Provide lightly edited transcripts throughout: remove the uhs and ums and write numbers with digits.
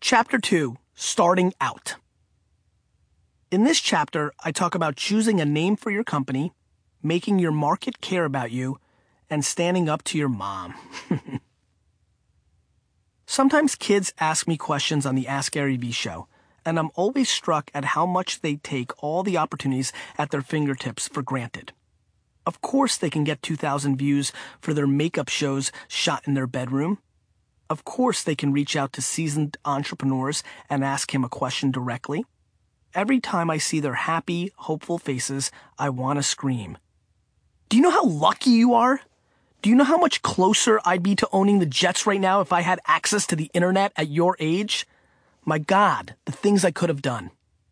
Chapter 2, Starting Out. In this chapter, I talk about choosing a name for your company, making your market care about you, and standing up to your mom. Sometimes kids ask me questions on the Ask Gary Vee show, and I'm always struck at how much they take all the opportunities at their fingertips for granted. Of course they can get 2,000 views for their makeup shows shot in their bedroom. Of course they can reach out to seasoned entrepreneurs and ask him a question directly. Every time I see their happy, hopeful faces, I want to scream. Do you know how lucky you are? Do you know how much closer I'd be to owning the Jets right now if I had access to the internet at your age? My God, the things I could have done.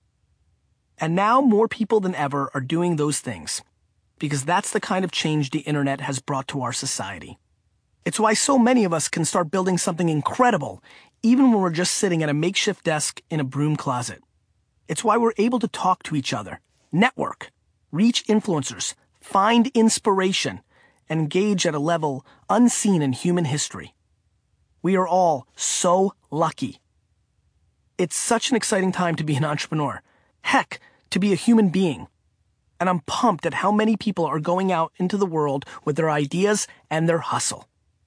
And now more people than ever are doing those things, because that's the kind of change the internet has brought to our society. It's why so many of us can start building something incredible, even when we're just sitting at a makeshift desk in a broom closet. It's why we're able to talk to each other, network, reach influencers, find inspiration, and engage at a level unseen in human history. We are all so lucky. It's such an exciting time to be an entrepreneur. Heck, to be a human being. And I'm pumped at how many people are going out into the world with their ideas and their hustle.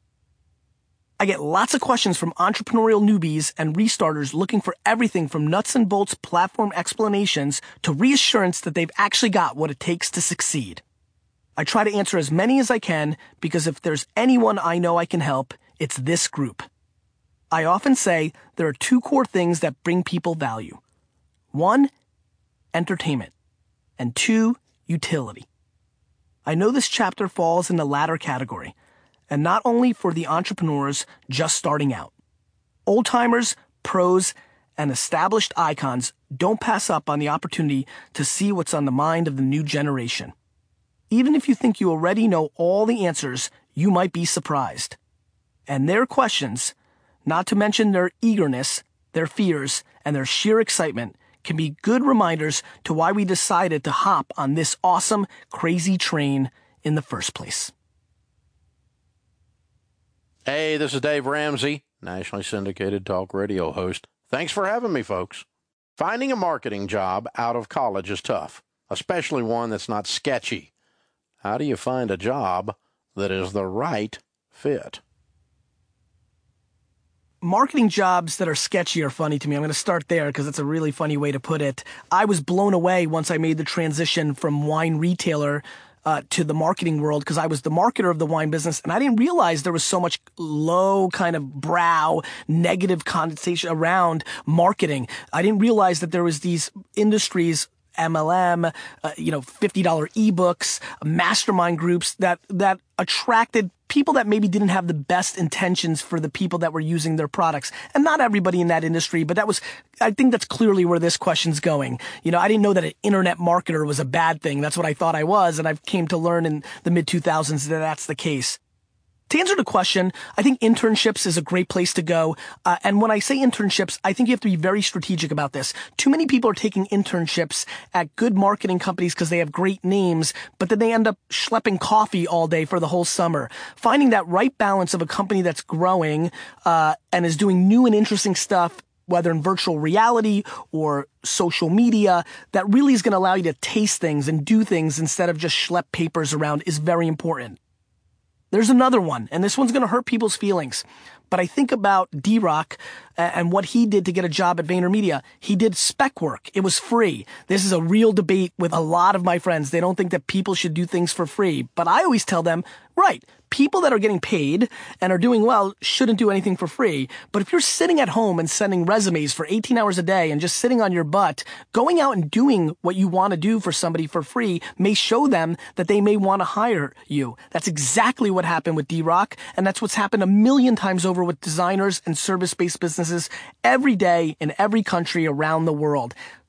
I get lots of questions from entrepreneurial newbies and restarters looking for everything from nuts and bolts platform explanations to reassurance that they've actually got what it takes to succeed. I try to answer as many as I can because if there's anyone I know I can help, it's this group. I often say there are two core things that bring people value. 1, entertainment, and 2, utility. I know this chapter falls in the latter category, and not only for the entrepreneurs just starting out. Old-timers, pros, and established icons don't pass up on the opportunity to see what's on the mind of the new generation. Even if you think you already know all the answers, you might be surprised. And their questions, not to mention their eagerness, their fears, and their sheer excitement, can be good reminders to why we decided to hop on this awesome, crazy train in the first place. Hey, this is Dave Ramsey, nationally syndicated talk radio host. Thanks for having me, folks. Finding a marketing job out of college is tough, especially one that's not sketchy. How do you find a job that is the right fit? Marketing jobs that are sketchy are funny to me. I'm going to start there because it's a really funny way to put it. I was blown away once I made the transition from wine retailer to the marketing world because I was the marketer of the wine business and I didn't realize there was so much low kind of brow negative connotation around marketing. I didn't realize that there was these industries, MLM, $50 ebooks, mastermind groups that attracted people that maybe didn't have the best intentions for the people that were using their products. And not everybody in that industry, but I think that's clearly where this question's going. I didn't know that an internet marketer was a bad thing. That's what I thought I was. And I came to learn in the mid-2000s that that's the case. To answer the question, I think internships is a great place to go. And when I say internships, I think you have to be very strategic about this. Too many people are taking internships at good marketing companies because they have great names, but then they end up schlepping coffee all day for the whole summer. Finding that right balance of a company that's growing and is doing new and interesting stuff, whether in virtual reality or social media, that really is going to allow you to taste things and do things instead of just schlep papers around is very important. There's another one, and this one's going to hurt people's feelings. But I think about D-Rock and what he did to get a job at VaynerMedia. He did spec work. It was free. This is a real debate with a lot of my friends. They don't think that people should do things for free. But I always tell them, right, people that are getting paid and are doing well shouldn't do anything for free. But if you're sitting at home and sending resumes for 18 hours a day and just sitting on your butt, going out and doing what you want to do for somebody for free may show them that they may want to hire you. That's exactly what happened with D-Rock, and that's what's happened a million times over with designers and service-based businesses every day in every country around the world.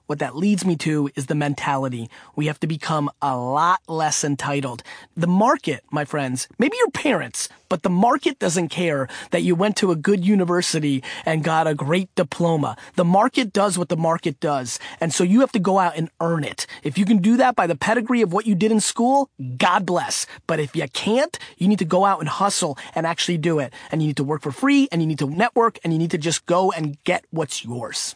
what that leads me to is the mentality. We have to become a lot less entitled. The market, my friends, maybe your parents, but the market doesn't care that you went to a good university and got a great diploma. The market does what the market does. And so you have to go out and earn it. If you can do that by the pedigree of what you did in school, God bless. But if you can't, you need to go out and hustle and actually do it. And you need to work for free, and you need to network, and you need to just go and get what's yours.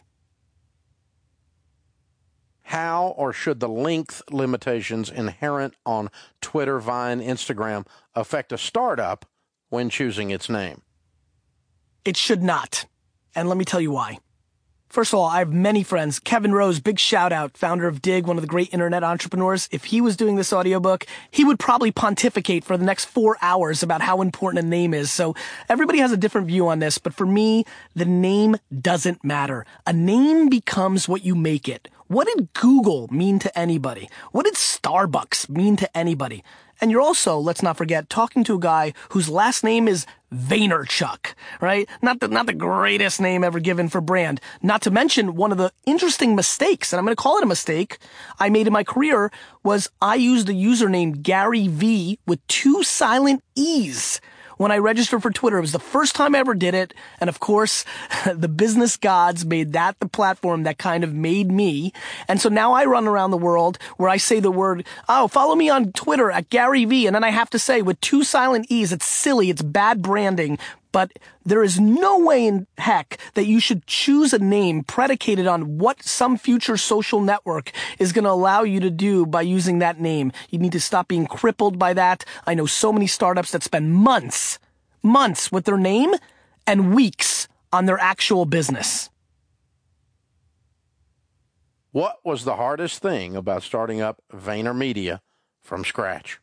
How or should the length limitations inherent on Twitter, Vine, Instagram affect a startup when choosing its name? It should not. And let me tell you why. First of all, I have many friends. Kevin Rose, big shout out, founder of Dig, one of the great internet entrepreneurs. If he was doing this audiobook, he would probably pontificate for the next 4 hours about how important a name is. So everybody has a different view on this, but for me, the name doesn't matter. A name becomes what you make it. What did Google mean to anybody? What did Starbucks mean to anybody? And you're also, let's not forget, talking to a guy whose last name is Vaynerchuk, right? Not the greatest name ever given for brand. Not to mention one of the interesting mistakes, and I'm going to call it a mistake, I made in my career was I used the username Gary V with 2 silent E's. When I registered for Twitter, it was the first time I ever did it. And of course, the business gods made that the platform that kind of made me. And so now I run around the world where I say the word, oh, follow me on Twitter at Gary V. And then I have to say with 2 silent E's, it's silly. It's bad branding. But there is no way in heck that you should choose a name predicated on what some future social network is going to allow you to do by using that name. You need to stop being crippled by that. I know so many startups that spend months with their name and weeks on their actual business. What was the hardest thing about starting up VaynerMedia from scratch?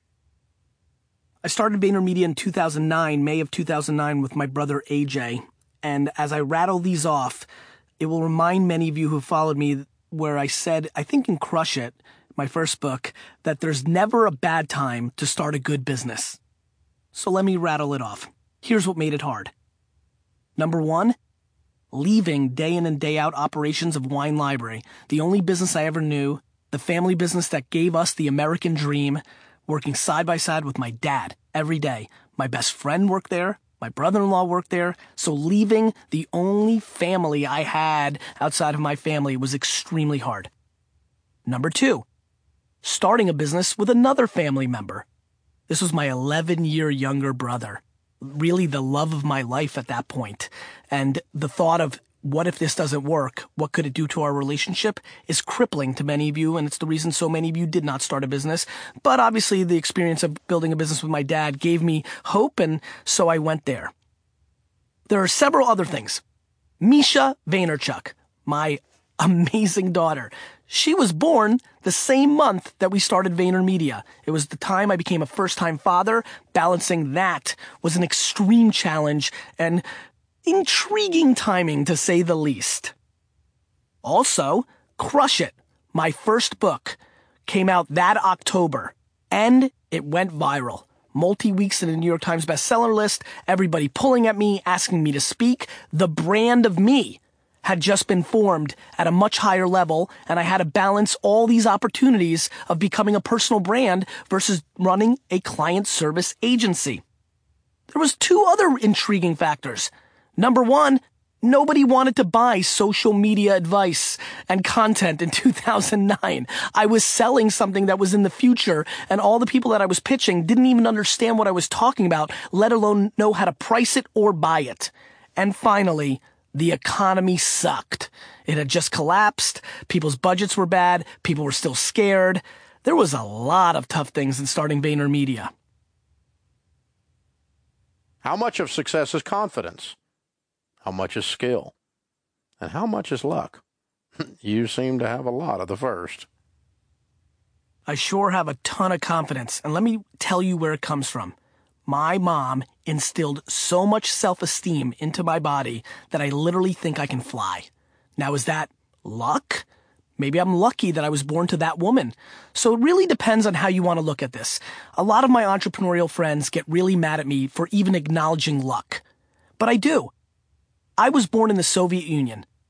I started VaynerMedia in 2009, May of 2009, with my brother AJ. And as I rattle these off, it will remind many of you who followed me where I said, I think in Crush It, my first book, that there's never a bad time to start a good business. So let me rattle it off. Here's what made it hard. Number 1, leaving day in and day out operations of Wine Library, the only business I ever knew, the family business that gave us the American dream, working side by side with my dad every day. My best friend worked there. My brother-in-law worked there. So leaving the only family I had outside of my family was extremely hard. Number 2, starting a business with another family member. This was my 11-year younger brother. Really the love of my life at that point. And the thought of, what if this doesn't work? What could it do to our relationship is crippling to many of you, and it's the reason so many of you did not start a business. But obviously the experience of building a business with my dad gave me hope, and so I went there. There are several other things. Misha Vaynerchuk, my amazing daughter. She was born the same month that we started VaynerMedia. It was the time I became a first-time father. Balancing that was an extreme challenge, and intriguing timing, to say the least. Also, Crush It, my first book, came out that October, and it went viral. Multi-weeks in the New York Times bestseller list, everybody pulling at me, asking me to speak. The brand of me had just been formed at a much higher level, and I had to balance all these opportunities of becoming a personal brand versus running a client service agency. There was 2 other intriguing factors. Number 1, nobody wanted to buy social media advice and content in 2009. I was selling something that was in the future, and all the people that I was pitching didn't even understand what I was talking about, let alone know how to price it or buy it. And finally, the economy sucked. It had just collapsed. People's budgets were bad. People were still scared. There was a lot of tough things in starting VaynerMedia. How much of success is confidence? How much is skill? And how much is luck? You seem to have a lot of the first. I sure have a ton of confidence, and let me tell you where it comes from. My mom instilled so much self-esteem into my body that I literally think I can fly. Now, is that luck? Maybe I'm lucky that I was born to that woman. So it really depends on how you want to look at this. A lot of my entrepreneurial friends get really mad at me for even acknowledging luck. But I do. I was born in the Soviet Union.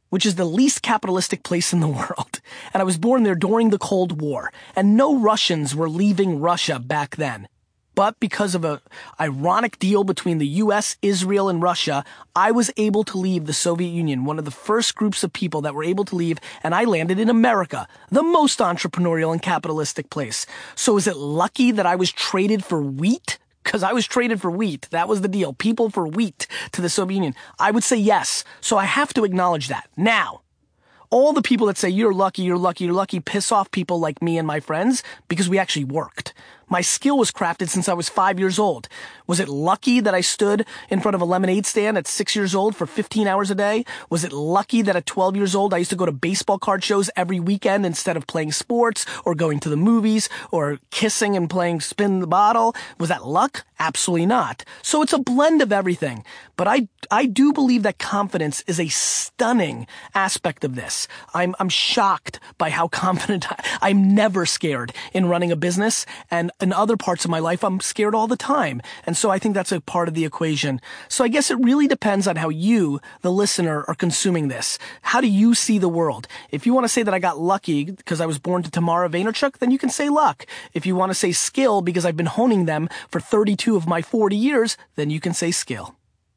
which is the least capitalistic place in the world. And I was born there during the Cold War, and no Russians were leaving Russia back then. But because of an ironic deal between the US, Israel, and Russia, I was able to leave the Soviet Union, one of the first groups of people that were able to leave, and I landed in America, the most entrepreneurial and capitalistic place. So is it lucky that I was traded for wheat? Because I was traded for wheat. That was the deal. People for wheat to the Soviet Union. I would say yes. So I have to acknowledge that. Now, all the people that say you're lucky, you're lucky, you're lucky, piss off people like me and my friends because we actually worked. My skill was crafted since I was 5 years old. Was it lucky that I stood in front of a lemonade stand at 6 years old for 15 hours a day? Was it lucky that at 12 years old I used to go to baseball card shows every weekend instead of playing sports or going to the movies or kissing and playing spin the bottle? Was that luck? Absolutely not. So it's a blend of everything. But I do believe that confidence is a stunning aspect of this. I'm shocked by how confident I'm never scared in running a business, and in other parts of my life, I'm scared all the time. And so I think that's a part of the equation. So I guess it really depends on how you, the listener, are consuming this. How do you see the world? If you want to say that I got lucky because I was born to Tamara Vaynerchuk, then you can say luck. If you want to say skill because I've been honing them for 32 of my 40 years, then you can say skill.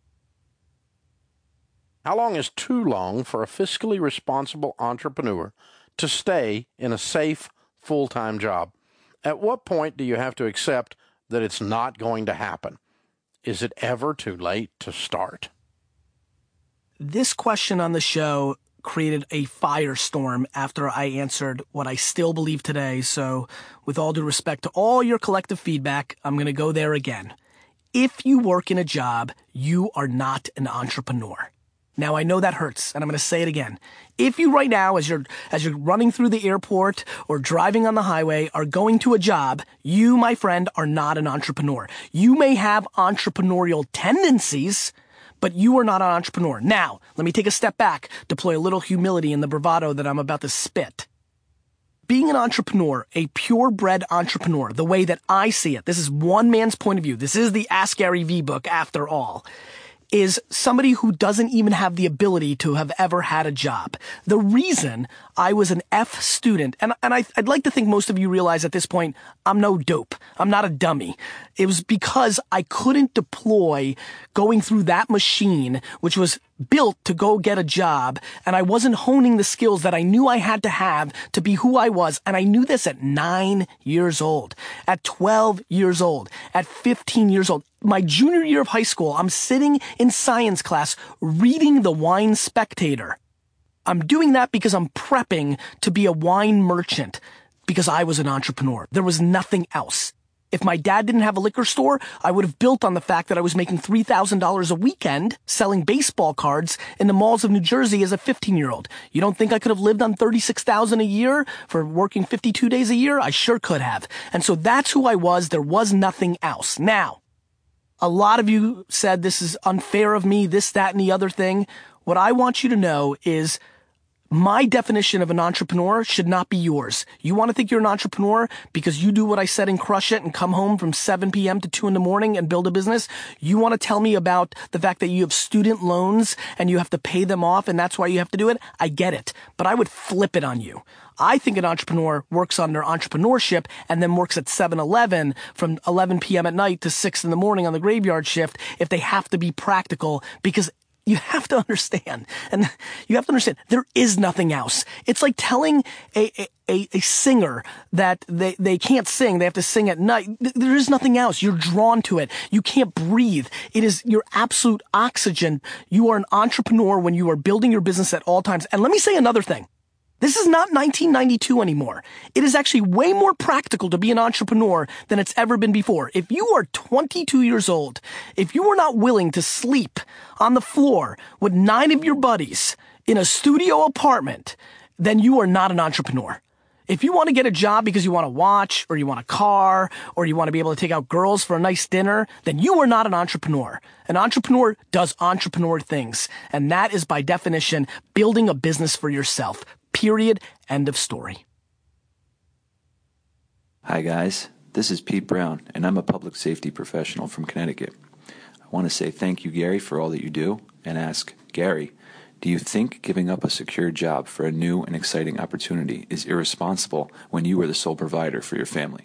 How long is too long for a fiscally responsible entrepreneur to stay in a safe, full-time job? At what point do you have to accept that it's not going to happen? Is it ever too late to start? This question on the show created a firestorm after I answered what I still believe today. So with all due respect to all your collective feedback, I'm going to go there again. If you work in a job, you are not an entrepreneur. Now, I know that hurts, and I'm going to say it again. If you right now, as you're running through the airport or driving on the highway, are going to a job, you, my friend, are not an entrepreneur. You may have entrepreneurial tendencies, but you are not an entrepreneur. Now, let me take a step back, deploy a little humility in the bravado that I'm about to spit. Being an entrepreneur, a purebred entrepreneur, the way that I see it, this is one man's point of view. This is the Ask Gary V book, after all. Is somebody who doesn't even have the ability to have ever had a job. The reason I was an F student, and I'd like to think most of you realize at this point, I'm no dope. I'm not a dummy. It was because I couldn't deploy going through that machine, which was built to go get a job, and I wasn't honing the skills that I knew I had to have to be who I was, and I knew this at 9 years old, at 12 years old, at 15 years old. My junior year of high school, I'm sitting in science class reading the Wine Spectator. I'm doing that because I'm prepping to be a wine merchant because I was an entrepreneur. There was nothing else. If my dad didn't have a liquor store, I would have built on the fact that I was making $3,000 a weekend selling baseball cards in the malls of New Jersey as a 15-year-old. You don't think I could have lived on $36,000 a year for working 52 days a year? I sure could have. And so that's who I was. There was nothing else. Now, a lot of you said this is unfair of me, this, that, and the other thing. What I want you to know is my definition of an entrepreneur should not be yours. You want to think you're an entrepreneur because you do what I said and crush it and come home from 7 p.m. to 2 in the morning and build a business? You want to tell me about the fact that you have student loans and you have to pay them off and that's why you have to do it? I get it, but I would flip it on you. I think an entrepreneur works on their entrepreneurship and then works at 7-Eleven from 11 p.m. at night to 6 in the morning on the graveyard shift if they have to be practical, because you have to understand, there is nothing else. It's like telling a singer that they can't sing, they have to sing at night. There is nothing else. You're drawn to it. You can't breathe. It is your absolute oxygen. You are an entrepreneur when you are building your business at all times. And let me say another thing. This is not 1992 anymore. It is actually way more practical to be an entrepreneur than it's ever been before. If you are 22 years old, if you are not willing to sleep on the floor with 9 of your buddies in a studio apartment, then you are not an entrepreneur. If you want to get a job because you want a watch or you want a car or you want to be able to take out girls for a nice dinner, then you are not an entrepreneur. An entrepreneur does entrepreneur things, and that is by definition building a business for yourself. Period. End of story. Hi guys, this is Pete Brown, and I'm a public safety professional from Connecticut. I want to say thank you, Gary, for all that you do, and ask Gary, Do you think giving up a secure job for a new and exciting opportunity is irresponsible when you are the sole provider for your family?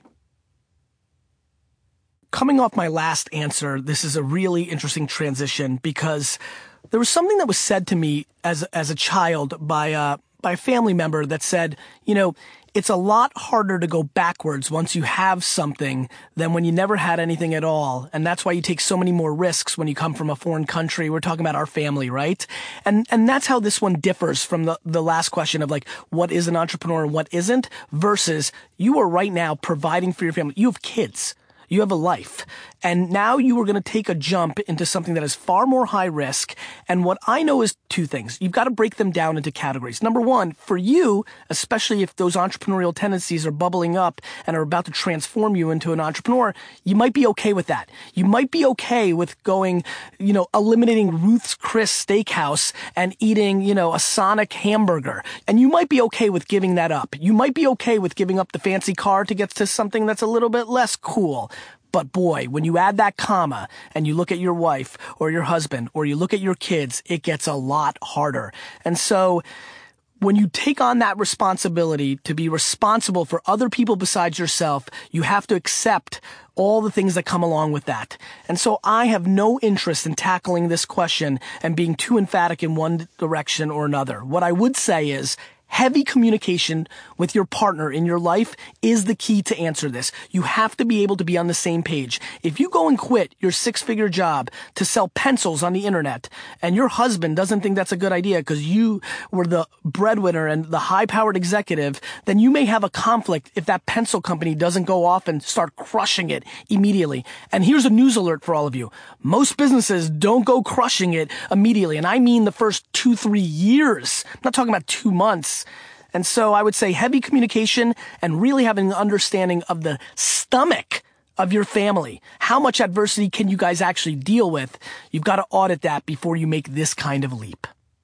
Coming off my last answer, this is a really interesting transition because there was something that was said to me as a child by a family member that said, it's a lot harder to go backwards once you have something than when you never had anything at all. And that's why you take so many more risks when you come from a foreign country. We're talking about our family, right? And that's how this one differs from the last question of like, what is an entrepreneur and what isn't, versus you are right now providing for your family. You have kids. You have a life. And now you are going to take a jump into something that is far more high risk. And what I know is two things. You've got to break them down into categories. Number one, for you, especially if those entrepreneurial tendencies are bubbling up and are about to transform you into an entrepreneur, you might be okay with that. You might be okay with going, eliminating Ruth's Chris Steakhouse and eating, a Sonic hamburger. And you might be okay with giving that up. You might be okay with giving up the fancy car to get to something that's a little bit less cool. But boy, when you add that comma and you look at your wife or your husband or you look at your kids, it gets a lot harder. And so when you take on that responsibility to be responsible for other people besides yourself, you have to accept all the things that come along with that. And so I have no interest in tackling this question and being too emphatic in one direction or another. What I would say is, heavy communication with your partner in your life is the key to answer this. You have to be able to be on the same page. If you go and quit your 6-figure job to sell pencils on the internet and your husband doesn't think that's a good idea because you were the breadwinner and the high-powered executive, then you may have a conflict if that pencil company doesn't go off and start crushing it immediately. And here's a news alert for all of you. Most businesses don't go crushing it immediately. And I mean the first 2-3 years. I'm not talking about 2 months. And so I would say heavy communication and really having an understanding of the stomach of your family. How much adversity can you guys actually deal with? You've got to audit that before you make this kind of leap.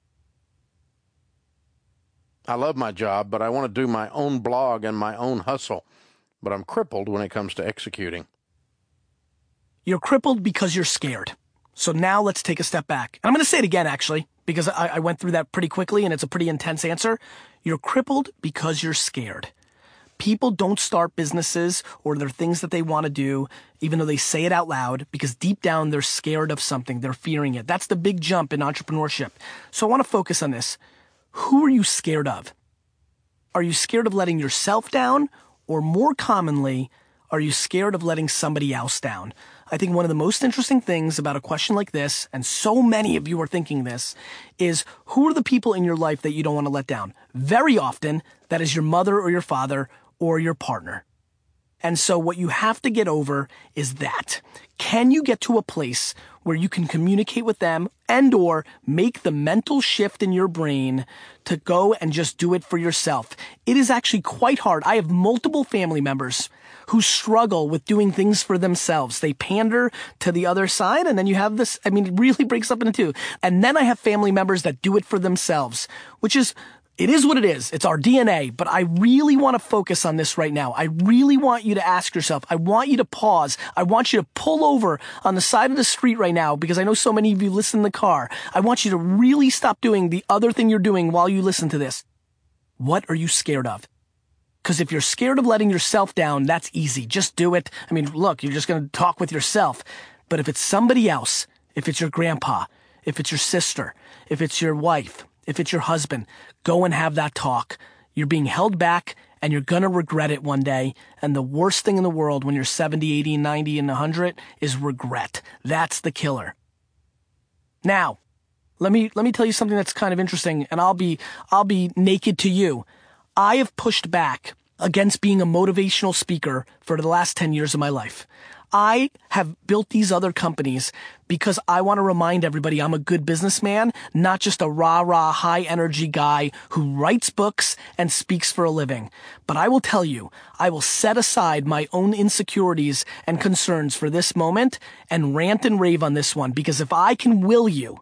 I love my job, but I want to do my own blog and my own hustle. But I'm crippled when it comes to executing. You're crippled because you're scared. So now let's take a step back. And I'm going to say it again, actually, because I went through that pretty quickly and it's a pretty intense answer. You're crippled because you're scared. People don't start businesses or there are things that they want to do, even though they say it out loud, because deep down they're scared of something. They're fearing it. That's the big jump in entrepreneurship. So I want to focus on this. Who are you scared of? Are you scared of letting yourself down? Or more commonly, are you scared of letting somebody else down? I think one of the most interesting things about a question like this, and so many of you are thinking this, is who are the people in your life that you don't want to let down? Very often, that is your mother or your father or your partner. And so what you have to get over is that. Can you get to a place where you can communicate with them and or make the mental shift in your brain to go and just do it for yourself? It is actually quite hard. I have multiple family members who struggle with doing things for themselves. They pander to the other side, and then you have this, it really breaks up into two. And then I have family members that do it for themselves, which is, it is what it is. It's our DNA, but I really want to focus on this right now. I really want you to ask yourself, I want you to pause. I want you to pull over on the side of the street right now, because I know so many of you listen in the car. I want you to really stop doing the other thing you're doing while you listen to this. What are you scared of? Because if you're scared of letting yourself down, that's easy. Just do it. Look, you're just going to talk with yourself. But if it's somebody else, if it's your grandpa, if it's your sister, if it's your wife, if it's your husband, go and have that talk. You're being held back and you're going to regret it one day. And the worst thing in the world when you're 70, 80, 90, and 100 is regret. That's the killer. Now, let me tell you something that's kind of interesting, and I'll be naked to you. I have pushed back against being a motivational speaker for the last 10 years of my life. I have built these other companies because I want to remind everybody I'm a good businessman, not just a rah-rah, high-energy guy who writes books and speaks for a living. But I will tell you, I will set aside my own insecurities and concerns for this moment and rant and rave on this one, because if I can will you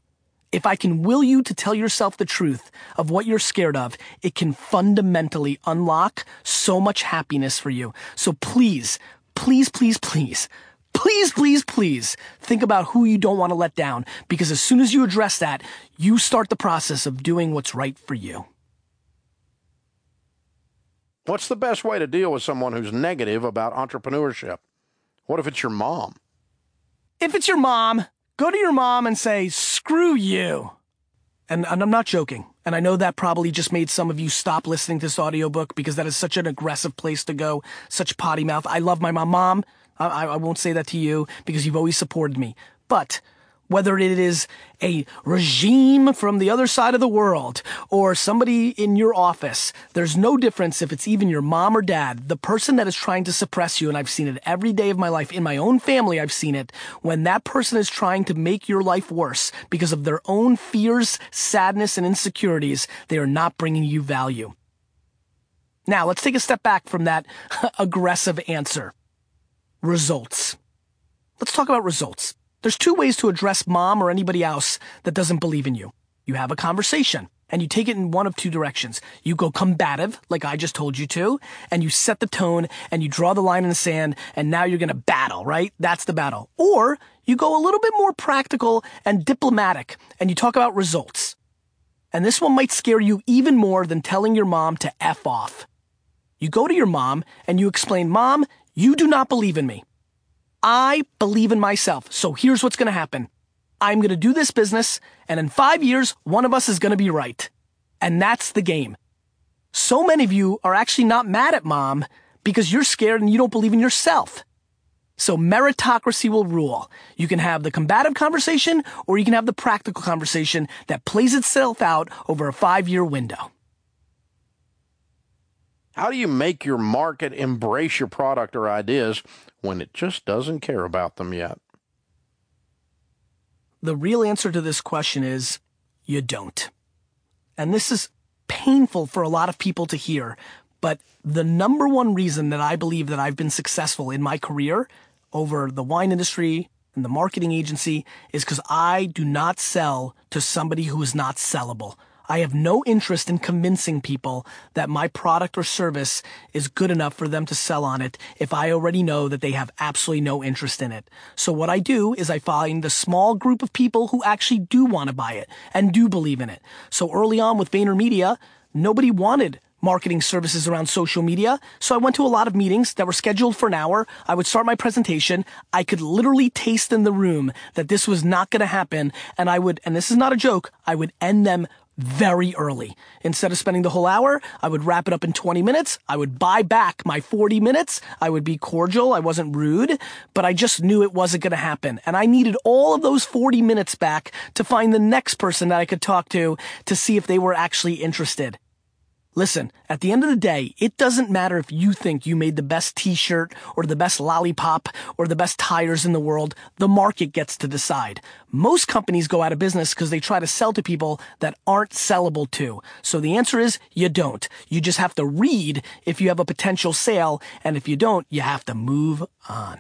to tell yourself the truth of what you're scared of, it can fundamentally unlock so much happiness for you. So please, please, please, please, please, please, please think about who you don't want to let down, because as soon as you address that, you start the process of doing what's right for you. What's the best way to deal with someone who's negative about entrepreneurship? What if it's your mom? If it's your mom, go to your mom and say, screw you. And I'm not joking. And I know that probably just made some of you stop listening to this audiobook because that is such an aggressive place to go, such potty mouth. I love my mom. Mom, I won't say that to you because you've always supported me. But whether it is a regime from the other side of the world or somebody in your office, there's no difference if it's even your mom or dad, the person that is trying to suppress you, and I've seen it every day of my life. In my own family, I've seen it. When that person is trying to make your life worse because of their own fears, sadness, and insecurities, they are not bringing you value. Now, let's take a step back from that aggressive answer. Results. Let's talk about results. There's two ways to address mom or anybody else that doesn't believe in you. You have a conversation, and you take it in one of two directions. You go combative, like I just told you to, and you set the tone, and you draw the line in the sand, and now you're going to battle, right? That's the battle. Or you go a little bit more practical and diplomatic, and you talk about results. And this one might scare you even more than telling your mom to F off. You go to your mom, and you explain, Mom, you do not believe in me. I believe in myself, so here's what's going to happen. I'm going to do this business, and in 5 years, one of us is going to be right. And that's the game. So many of you are actually not mad at mom because you're scared and you don't believe in yourself. So meritocracy will rule. You can have the combative conversation, or you can have the practical conversation that plays itself out over a 5-year window. How do you make your market embrace your product or ideas when it just doesn't care about them yet? The real answer to this question is you don't. And this is painful for a lot of people to hear, but the number one reason that I believe that I've been successful in my career over the wine industry and the marketing agency is because I do not sell to somebody who is not sellable. I have no interest in convincing people that my product or service is good enough for them to sell on it if I already know that they have absolutely no interest in it. So what I do is I find the small group of people who actually do want to buy it and do believe in it. So early on with VaynerMedia, nobody wanted marketing services around social media. So I went to a lot of meetings that were scheduled for an hour. I would start my presentation. I could literally taste in the room that this was not going to happen. And and this is not a joke, I would end them very early. Instead of spending the whole hour, I would wrap it up in 20 minutes. I would buy back my 40 minutes. I would be cordial. I wasn't rude, but I just knew it wasn't going to happen. And I needed all of those 40 minutes back to find the next person that I could talk to see if they were actually interested. Listen, at the end of the day, it doesn't matter if you think you made the best t-shirt or the best lollipop or the best tires in the world. The market gets to decide. Most companies go out of business because they try to sell to people that aren't sellable to. So the answer is you don't. You just have to read if you have a potential sale, and if you don't, you have to move on.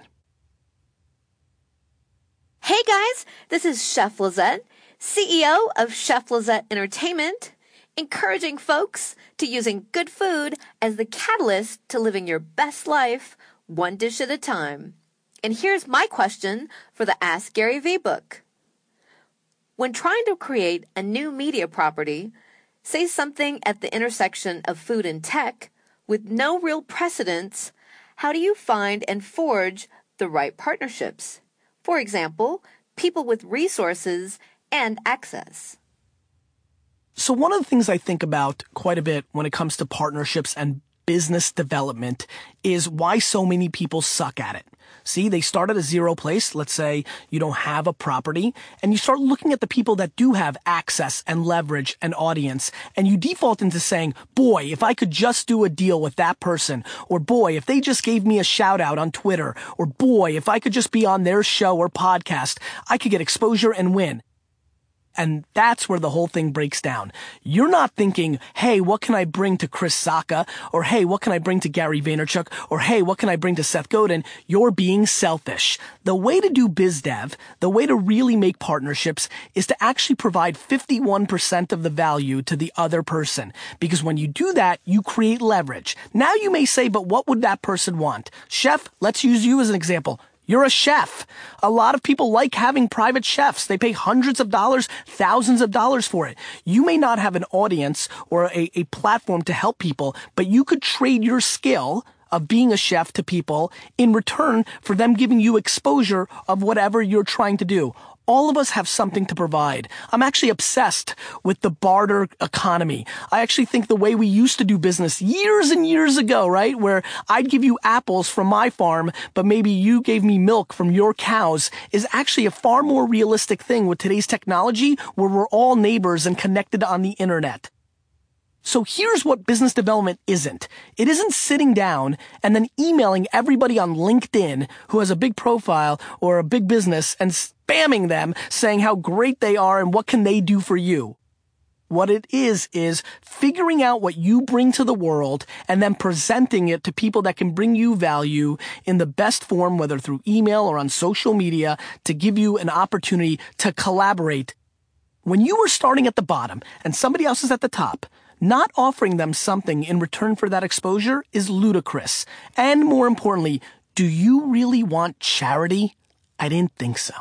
Hey guys, this is Chef Lizette, CEO of Chef Lizette Entertainment, encouraging folks to using good food as the catalyst to living your best life, one dish at a time. And here's my question for the Ask Gary Vee book. When trying to create a new media property, say something at the intersection of food and tech, with no real precedence, how do you find and forge the right partnerships? For example, people with resources and access. So one of the things I think about quite a bit when it comes to partnerships and business development is why so many people suck at it. See, they start at a zero place. Let's say you don't have a property, and you start looking at the people that do have access and leverage and audience, and you default into saying, boy, if I could just do a deal with that person, or boy, if they just gave me a shout out on Twitter, or boy, if I could just be on their show or podcast, I could get exposure and win. And that's where the whole thing breaks down. You're not thinking, hey, what can I bring to Chris Sacca? Or hey, what can I bring to Gary Vaynerchuk? Or hey, what can I bring to Seth Godin? You're being selfish. The way to do biz dev, the way to really make partnerships is to actually provide 51% of the value to the other person. Because when you do that, you create leverage. Now you may say, but what would that person want? Chef, let's use you as an example. You're a chef. A lot of people like having private chefs. They pay hundreds of dollars, thousands of dollars for it. You may not have an audience or a platform to help people, but you could trade your skill of being a chef to people in return for them giving you exposure of whatever you're trying to do. All of us have something to provide. I'm actually obsessed with the barter economy. I actually think the way we used to do business years and years ago, right? Where I'd give you apples from my farm, but maybe you gave me milk from your cows, is actually a far more realistic thing with today's technology where we're all neighbors and connected on the internet. So here's what business development isn't. It isn't sitting down and then emailing everybody on LinkedIn who has a big profile or a big business and spamming them saying how great they are and what can they do for you. What it is figuring out what you bring to the world and then presenting it to people that can bring you value in the best form, whether through email or on social media, to give you an opportunity to collaborate. When you are starting at the bottom and somebody else is at the top, not offering them something in return for that exposure is ludicrous. And more importantly, do you really want charity? I didn't think so.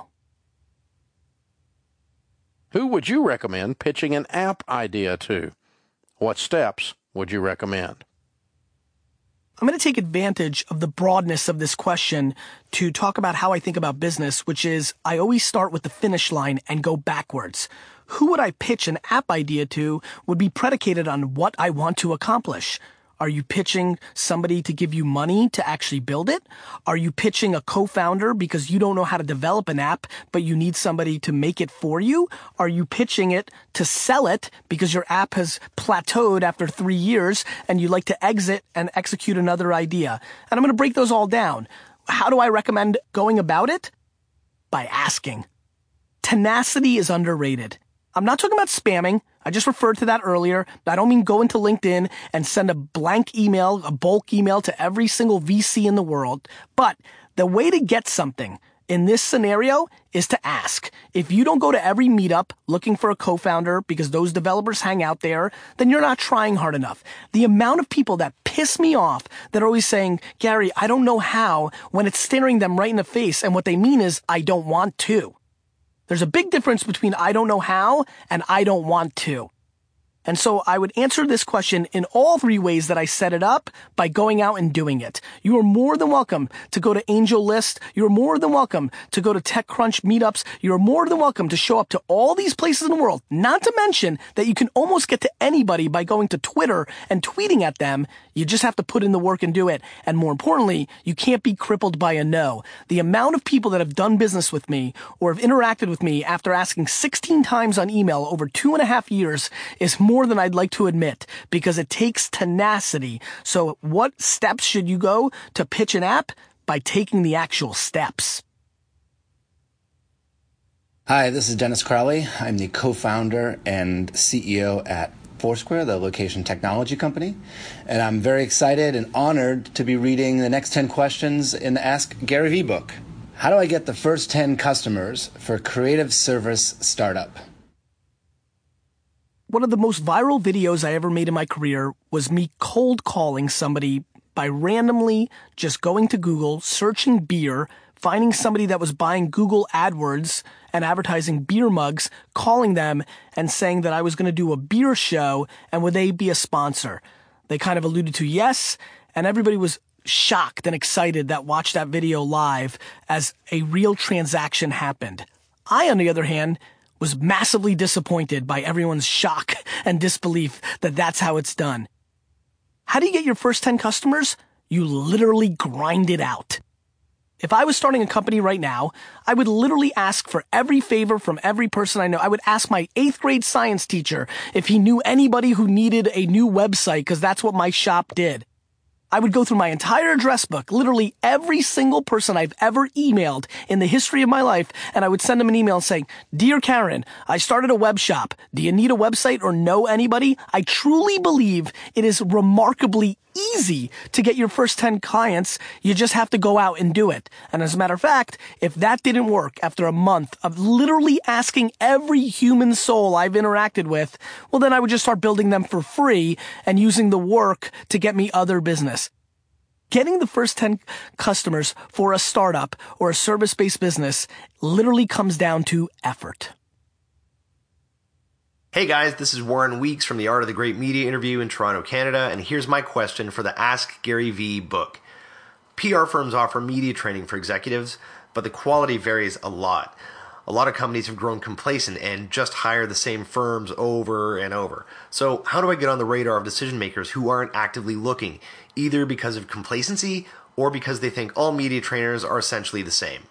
Who would you recommend pitching an app idea to? What steps would you recommend? I'm going to take advantage of the broadness of this question to talk about how I think about business, which is I always start with the finish line and go backwards. Who would I pitch an app idea to would be predicated on what I want to accomplish. Are you pitching somebody to give you money to actually build it? Are you pitching a co-founder because you don't know how to develop an app, but you need somebody to make it for you? Are you pitching it to sell it because your app has plateaued after 3 years and you'd like to exit and execute another idea? And I'm going to break those all down. How do I recommend going about it? By asking. Tenacity is underrated. I'm not talking about spamming. I just referred to that earlier. I don't mean go into LinkedIn and send a blank email, a bulk email to every single VC in the world. But the way to get something in this scenario is to ask. If you don't go to every meetup looking for a co-founder because those developers hang out there, then you're not trying hard enough. The amount of people that piss me off that are always saying, Gary, I don't know how, when it's staring them right in the face, and what they mean is, I don't want to. There's a big difference between I don't know how and I don't want to. And so I would answer this question in all 3 ways that I set it up by going out and doing it. You are more than welcome to go to AngelList. You're more than welcome to go to TechCrunch meetups. You're more than welcome to show up to all these places in the world. Not to mention that you can almost get to anybody by going to Twitter and tweeting at them. You just have to put in the work and do it. And more importantly, you can't be crippled by a no. The amount of people that have done business with me or have interacted with me after asking 16 times on email over 2.5 years is more than I'd like to admit, because it takes tenacity. So what steps should you go to pitch an app? By taking the actual steps. Hi, this is Dennis Crowley. I'm the co-founder and CEO at Foursquare, the location technology company. And I'm very excited and honored to be reading the next 10 questions in the Ask Gary Vee book. How do I get the first 10 customers for a creative service startup? One of the most viral videos I ever made in my career was me cold calling somebody by randomly just going to Google, searching beer, finding somebody that was buying Google AdWords and advertising beer mugs, calling them and saying that I was going to do a beer show and would they be a sponsor. They kind of alluded to yes, and everybody was shocked and excited that watched that video live as a real transaction happened. I, on the other hand, was massively disappointed by everyone's shock and disbelief that that's how it's done. How do you get your first 10 customers? You literally grind it out. If I was starting a company right now, I would literally ask for every favor from every person I know. I would ask my 8th grade science teacher if he knew anybody who needed a new website, because that's what my shop did. I would go through my entire address book, literally every single person I've ever emailed in the history of my life, and I would send them an email saying, Dear Karen, I started a web shop. Do you need a website or know anybody? I truly believe it is remarkably easy to get your first 10 clients. You just have to go out and do it. And as a matter of fact, if that didn't work after a month of literally asking every human soul I've interacted with, well, then I would just start building them for free and using the work to get me other business. Getting the first 10 customers for a startup or a service-based business literally comes down to effort. Hey guys, this is Warren Weeks from the Art of the Great Media Interview in Toronto, Canada, and here's my question for the Ask Gary Vee book. PR firms offer media training for executives, but the quality varies a lot. A lot of companies have grown complacent and just hire the same firms over and over. So how do I get on the radar of decision makers who aren't actively looking, either because of complacency or because they think all media trainers are essentially the same?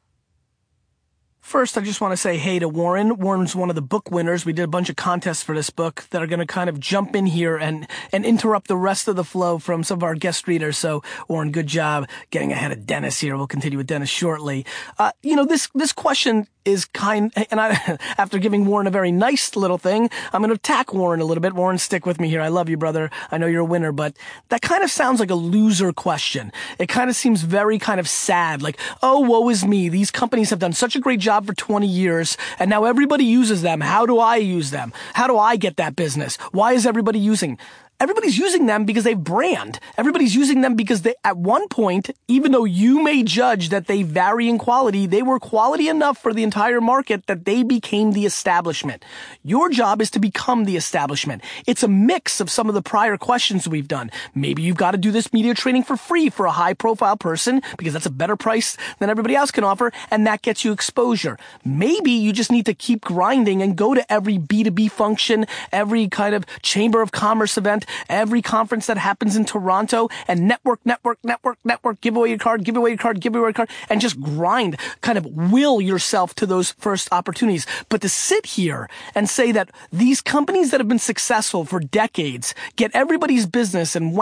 First, I just want to say hey to Warren. Warren's one of the book winners. We did a bunch of contests for this book that are going to kind of jump in here and interrupt the rest of the flow from some of our guest readers. So, Warren, good job getting ahead of Dennis here. We'll continue with Dennis shortly. This question is after giving Warren a very nice little thing, I'm going to attack Warren a little bit. Warren, stick with me here. I love you, brother. I know you're a winner, but that kind of sounds like a loser question. It kind of seems very kind of sad, like, oh, woe is me. These companies have done such a great job for 20 years, and now everybody uses them. How do I use them? How do I get that business? Why is everybody using? Everybody's using them because they brand. Everybody's using them because they, at one point, even though you may judge that they vary in quality, they were quality enough for the entire market that they became the establishment. Your job is to become the establishment. It's a mix of some of the prior questions we've done. Maybe you've got to do this media training for free for a high profile person because that's a better price than everybody else can offer, and that gets you exposure. Maybe you just need to keep grinding and go to every B2B function, every kind of chamber of commerce event, every conference that happens in Toronto, and network, give away your card, and just grind, kind of will yourself to those first opportunities. But to sit here and say that these companies that have been successful for decades get everybody's business and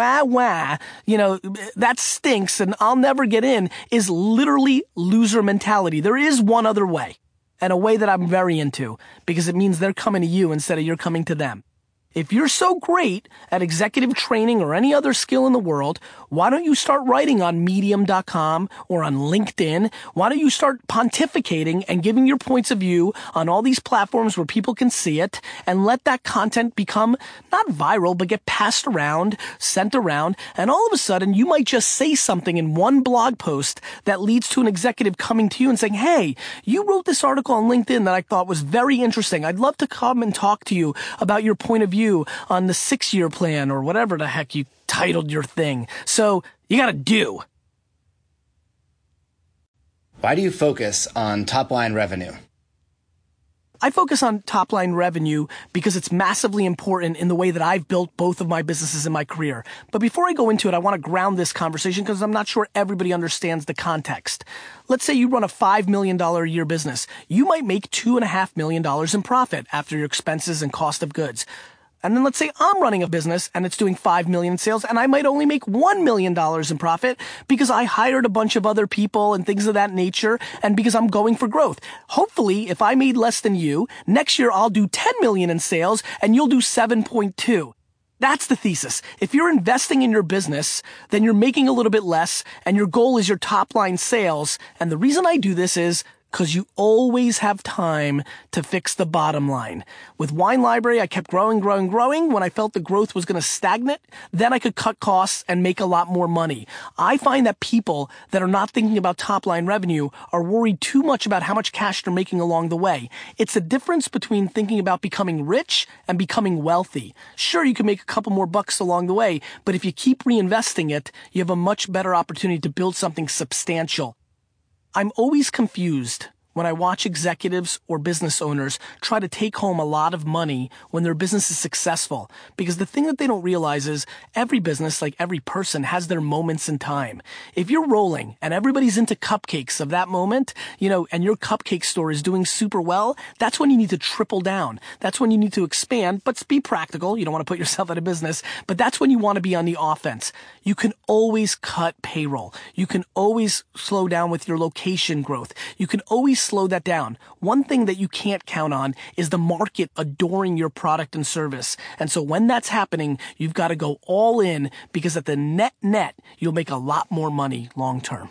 that stinks and I'll never get in is literally loser mentality. There is one other way, and a way that I'm very into, because it means they're coming to you instead of you're coming to them. If you're so great at executive training or any other skill in the world, why don't you start writing on Medium.com or on LinkedIn? Why don't you start pontificating and giving your points of view on all these platforms where people can see it, and let that content become not viral, but get passed around, sent around, and all of a sudden you might just say something in one blog post that leads to an executive coming to you and saying, hey, you wrote this article on LinkedIn that I thought was very interesting. I'd love to come and talk to you about your point of view on the 6-year plan or whatever the heck you titled your thing. So you gotta do. Why do you focus on top-line revenue? I focus on top-line revenue because it's massively important in the way that I've built both of my businesses in my career. But before I go into it, I want to ground this conversation because I'm not sure everybody understands the context. Let's say you run a $5 million a year business. You might make $2.5 million in profit after your expenses and cost of goods. And then let's say I'm running a business and it's doing $5 million in sales, and I might only make $1 million in profit because I hired a bunch of other people and things of that nature, and because I'm going for growth. Hopefully, if I made less than you, next year I'll do $10 million in sales and you'll do 7.2. That's the thesis. If you're investing in your business, then you're making a little bit less, and your goal is your top line sales. And the reason I do this is because you always have time to fix the bottom line. With Wine Library, I kept growing. When I felt the growth was going to stagnate, then I could cut costs and make a lot more money. I find that people that are not thinking about top-line revenue are worried too much about how much cash they're making along the way. It's the difference between thinking about becoming rich and becoming wealthy. Sure, you can make a couple more bucks along the way, but if you keep reinvesting it, you have a much better opportunity to build something substantial. I'm always confused when I watch executives or business owners try to take home a lot of money when their business is successful. Because the thing that they don't realize is every business, like every person, has their moments in time. If you're rolling and everybody's into cupcakes of that moment, and your cupcake store is doing super well, that's when you need to triple down. That's when you need to expand, but be practical. You don't want to put yourself out of business, but that's when you want to be on the offense. You can always cut payroll. You can always slow down with your location growth. You can always slow that down. One thing that you can't count on is the market adoring your product and service. And so when that's happening, you've got to go all in, because at the net, you'll make a lot more money long term.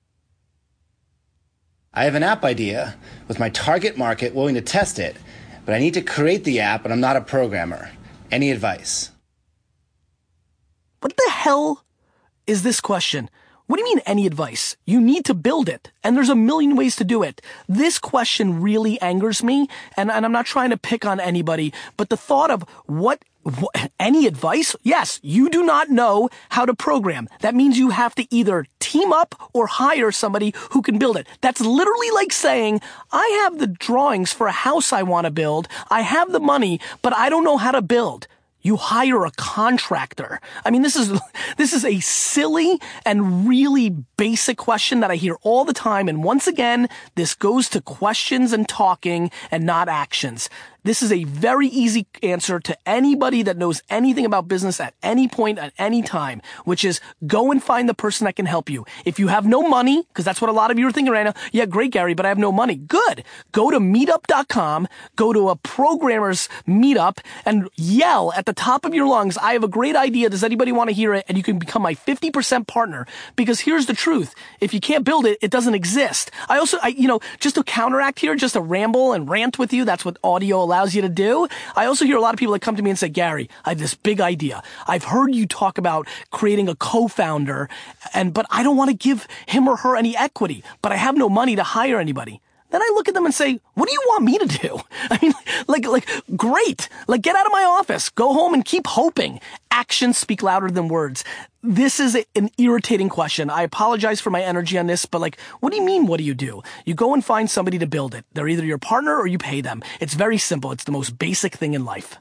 I have an app idea with my target market willing to test it, but I need to create the app and I'm not a programmer. Any advice? What the hell is this question. What do you mean any advice? You need to build it. And there's a million ways to do it. This question really angers me. And I'm not trying to pick on anybody, but the thought of any advice? Yes, you do not know how to program. That means you have to either team up or hire somebody who can build it. That's literally like saying, I have the drawings for a house I want to build. I have the money, but I don't know how to build. You hire a contractor. I mean, this is a silly and really basic question that I hear all the time. And once again, this goes to questions and talking and not actions. This is a very easy answer to anybody that knows anything about business at any point, at any time, which is go and find the person that can help you. If you have no money, because that's what a lot of you are thinking right now, yeah, great, Gary, but I have no money. Good. Go to meetup.com, go to a programmer's meetup, and yell at the top of your lungs, I have a great idea. Does anybody want to hear it? And you can become my 50% partner. Because here's the truth. If you can't build it, it doesn't exist. I just to counteract here, just to ramble and rant with you, that's what audio allows you to do. I also hear a lot of people that come to me and say, Gary, I have this big idea. I've heard you talk about creating a co-founder, but I don't want to give him or her any equity, but I have no money to hire anybody. Then I look at them and say, what do you want me to do? I mean, great. Get out of my office. Go home and keep hoping. Actions speak louder than words. This is an irritating question. I apologize for my energy on this, but what do you mean, what do you do? You go and find somebody to build it. They're either your partner or you pay them. It's very simple. It's the most basic thing in life.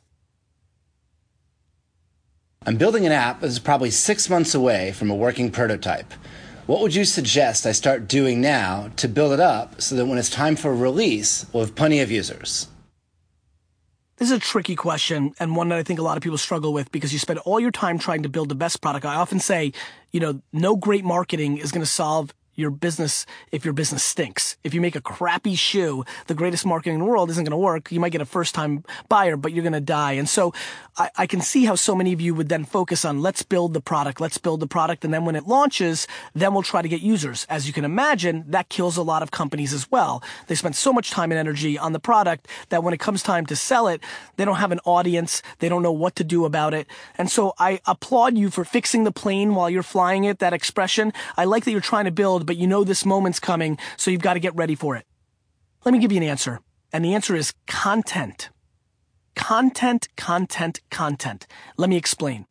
I'm building an app that is probably 6 months away from a working prototype. What would you suggest I start doing now to build it up so that when it's time for release, we'll have plenty of users? This is a tricky question and one that I think a lot of people struggle with because you spend all your time trying to build the best product. I often say, no great marketing is going to solve your business if your business stinks. If you make a crappy shoe, the greatest marketing in the world isn't going to work. You might get a first-time buyer, but you're going to die. And so I can see how so many of you would then focus on let's build the product. And then when it launches, then we'll try to get users. As you can imagine, that kills a lot of companies as well. They spend so much time and energy on the product that when it comes time to sell it, they don't have an audience. They don't know what to do about it. And so I applaud you for fixing the plane while you're flying it, that expression. I like that you're trying to build, but you know this moment's coming, so you've got to get ready for it. Let me give you an answer. And the answer is content. Content. Let me explain.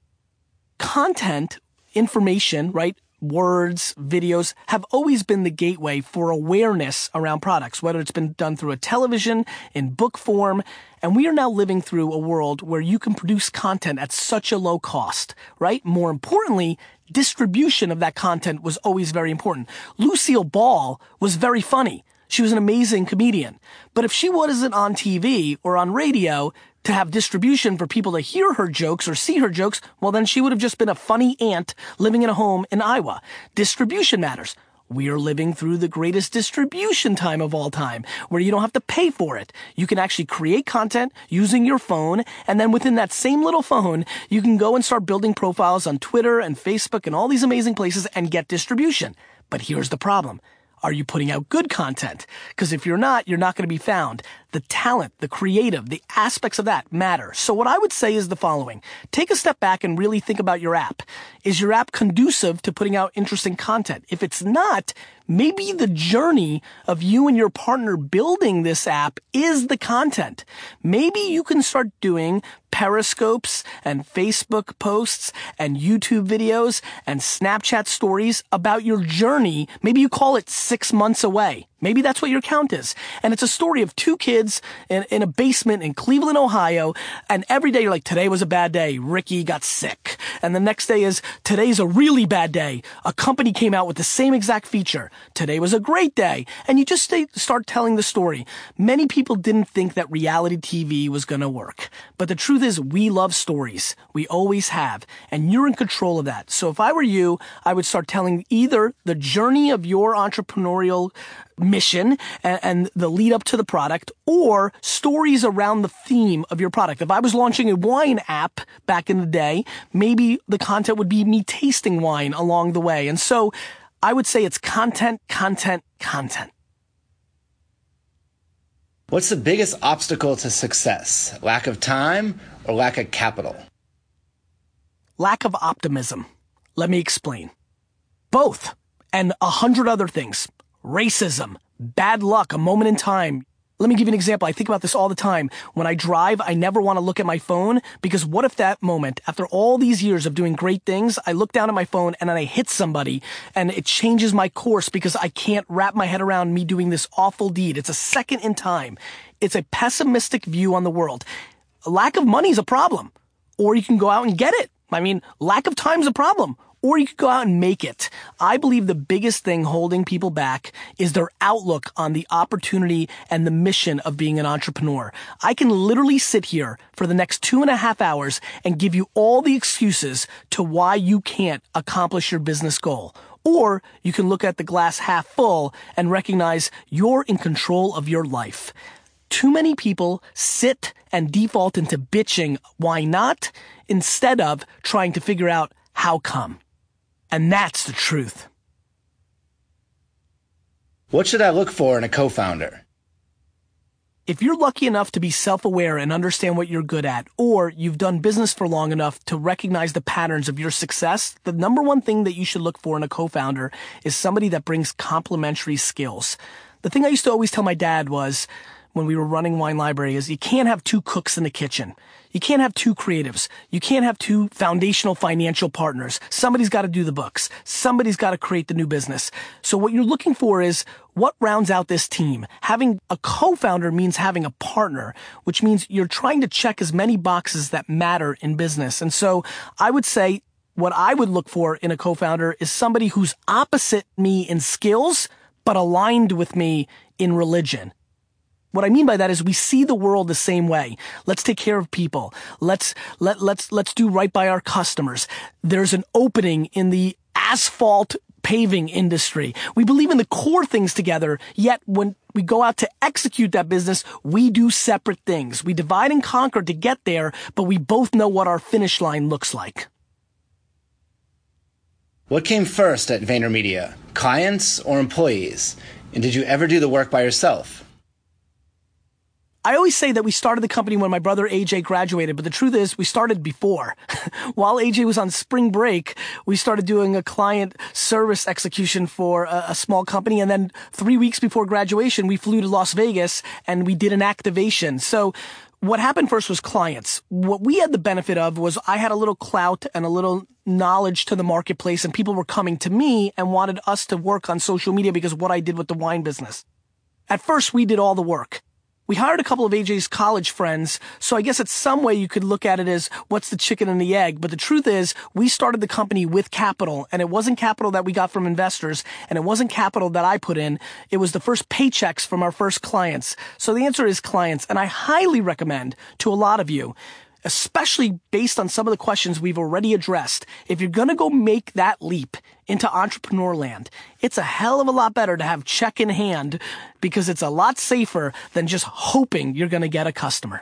Content, information, right? Words, videos have always been the gateway for awareness around products, whether it's been done through a television, in book form. And we are now living through a world where you can produce content at such a low cost, right? More importantly, distribution of that content was always very important. Lucille Ball was very funny. She was an amazing comedian. But if she wasn't on TV or on radio to have distribution for people to hear her jokes or see her jokes, well, then she would have just been a funny aunt living in a home in Iowa. Distribution matters. We are living through the greatest distribution time of all time, where you don't have to pay for it. You can actually create content using your phone, and then within that same little phone, you can go and start building profiles on Twitter and Facebook and all these amazing places and get distribution. But here's the problem. Are you putting out good content? Because if you're not going to be found. The talent, the creative, the aspects of that matter. So what I would say is the following. Take a step back and really think about your app. Is your app conducive to putting out interesting content? If it's not, maybe the journey of you and your partner building this app is the content. Maybe you can start doing Periscopes and Facebook posts and YouTube videos and Snapchat stories about your journey. Maybe you call it 6 months away. Maybe that's what your count is. And it's a story of two kids in a basement in Cleveland, Ohio. And every day you're like, today was a bad day. Ricky got sick. And the next day is, today's a really bad day. A company came out with the same exact feature. Today was a great day. And you just start telling the story. Many people didn't think that reality TV was going to work. But the truth is, we love stories. We always have. And you're in control of that. So if I were you, I would start telling either the journey of your entrepreneurial mission and the lead up to the product, or stories around the theme of your product. If I was launching a wine app back in the day, maybe the content would be me tasting wine along the way. And so I would say it's content. What's the biggest obstacle to success? Lack of time or lack of capital? Lack of optimism. Let me explain. Both. And 100 other things. Racism, bad luck, a moment in time. Let me give you an example. I think about this all the time. When I drive, I never want to look at my phone because what if that moment, after all these years of doing great things, I look down at my phone and then I hit somebody and it changes my course because I can't wrap my head around me doing this awful deed. It's a second in time. It's a pessimistic view on the world. A lack of money is a problem, or you can go out and get it. I mean, lack of time is a problem, or you could go out and make it. I believe the biggest thing holding people back is their outlook on the opportunity and the mission of being an entrepreneur. I can literally sit here for the next 2.5 hours and give you all the excuses to why you can't accomplish your business goal. Or you can look at the glass half full and recognize you're in control of your life. Too many people sit and default into bitching why not instead of trying to figure out how come. And that's the truth. What should I look for in a co-founder? If you're lucky enough to be self-aware and understand what you're good at, or you've done business for long enough to recognize the patterns of your success, the number one thing that you should look for in a co-founder is somebody that brings complementary skills. The thing I used to always tell my dad was, when we were running Wine Library, is you can't have two cooks in the kitchen. You can't have two creatives. You can't have two foundational financial partners. Somebody's got to do the books. Somebody's got to create the new business. So what you're looking for is what rounds out this team. Having a co-founder means having a partner, which means you're trying to check as many boxes that matter in business. And so I would say what I would look for in a co-founder is somebody who's opposite me in skills, but aligned with me in religion. What I mean by that is we see the world the same way. Let's take care of people. Let's do right by our customers. There's an opening in the asphalt paving industry. We believe in the core things together, yet when we go out to execute that business, we do separate things. We divide and conquer to get there, but we both know what our finish line looks like. What came first at VaynerMedia, clients or employees? And did you ever do the work by yourself? I always say that we started the company when my brother AJ graduated, but the truth is we started before. While AJ was on spring break, we started doing a client service execution for a small company. And then 3 weeks before graduation, we flew to Las Vegas and we did an activation. So what happened first was clients. What we had the benefit of was I had a little clout and a little knowledge to the marketplace, and people were coming to me and wanted us to work on social media because of what I did with the wine business. At first, we did all the work. We hired a couple of AJ's college friends, so I guess it's some way you could look at it as what's the chicken and the egg. But the truth is, we started the company with capital, and it wasn't capital that we got from investors, and it wasn't capital that I put in. It was the first paychecks from our first clients. So the answer is clients, and I highly recommend to a lot of you, especially based on some of the questions we've already addressed, if you're going to go make that leap into entrepreneur land, it's a hell of a lot better to have check in hand because it's a lot safer than just hoping you're going to get a customer.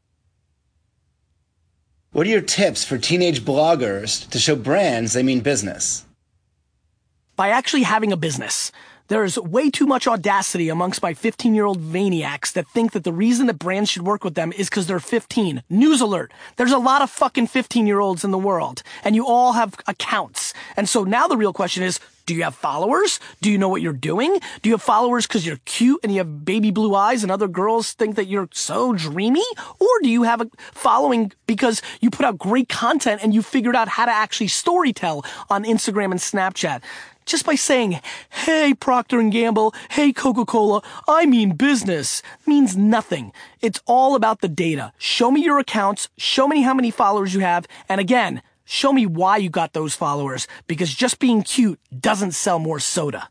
What are your tips for teenage bloggers to show brands they mean business? By actually having a business. There's way too much audacity amongst my 15-year-old Vayniacs that think that the reason that brands should work with them is because they're 15. News alert. There's a lot of fucking 15-year-olds in the world, and you all have accounts. And so now the real question is, do you have followers? Do you know what you're doing? Do you have followers because you're cute and you have baby blue eyes and other girls think that you're so dreamy? Or do you have a following because you put out great content and you figured out how to actually storytell on Instagram and Snapchat? Just by saying, hey, Procter & Gamble, hey, Coca-Cola, I mean business, means nothing. It's all about the data. Show me your accounts, show me how many followers you have, and again, show me why you got those followers, because just being cute doesn't sell more soda.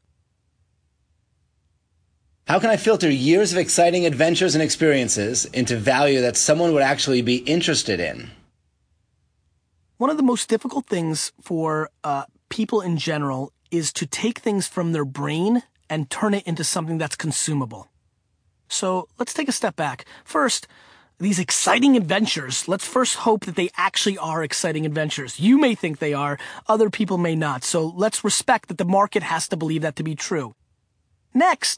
How can I filter years of exciting adventures and experiences into value that someone would actually be interested in? One of the most difficult things for people in general is to take things from their brain and turn it into something that's consumable. So let's take a step back. First, these exciting adventures, let's first hope that they actually are exciting adventures. You may think they are, other people may not. So let's respect that the market has to believe that to be true. Next,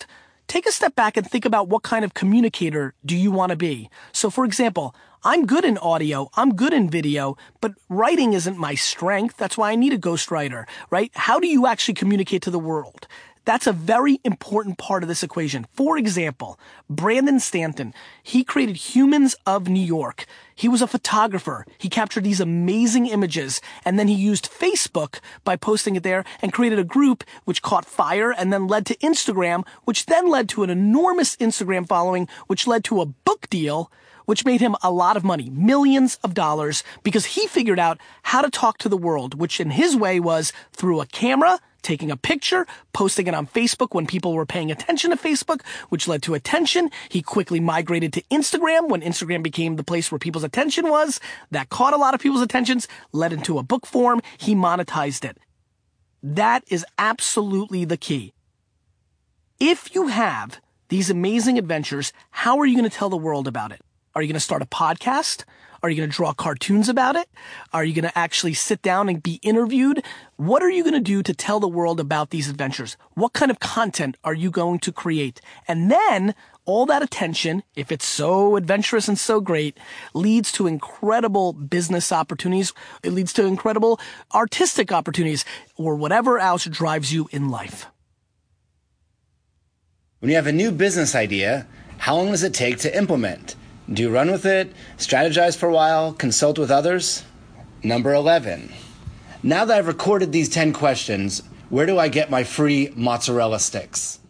take a step back and think about what kind of communicator do you want to be. So for example, I'm good in audio, I'm good in video, but writing isn't my strength. That's why I need a ghostwriter, right? How do you actually communicate to the world? That's a very important part of this equation. For example, Brandon Stanton, he created Humans of New York. He was a photographer. He captured these amazing images, and then he used Facebook by posting it there and created a group which caught fire and then led to Instagram, which then led to an enormous Instagram following, which led to a book deal, which made him a lot of money, millions of dollars, because he figured out how to talk to the world, which in his way was through a camera, taking a picture, posting it on Facebook when people were paying attention to Facebook, which led to attention. He quickly migrated to Instagram when Instagram became the place where people's attention was. That caught a lot of people's attentions, led into a book form. He monetized it. That is absolutely the key. If you have these amazing adventures, how are you going to tell the world about it? Are you going to start a podcast? Are you going to draw cartoons about it? Are you going to actually sit down and be interviewed? What are you going to do to tell the world about these adventures? What kind of content are you going to create? And then all that attention, if it's so adventurous and so great, leads to incredible business opportunities. It leads to incredible artistic opportunities or whatever else drives you in life. When you have a new business idea, how long does it take to implement? Do you run with it, strategize for a while, consult with others? Number 11. Now that I've recorded these 10 questions, where do I get my free mozzarella sticks?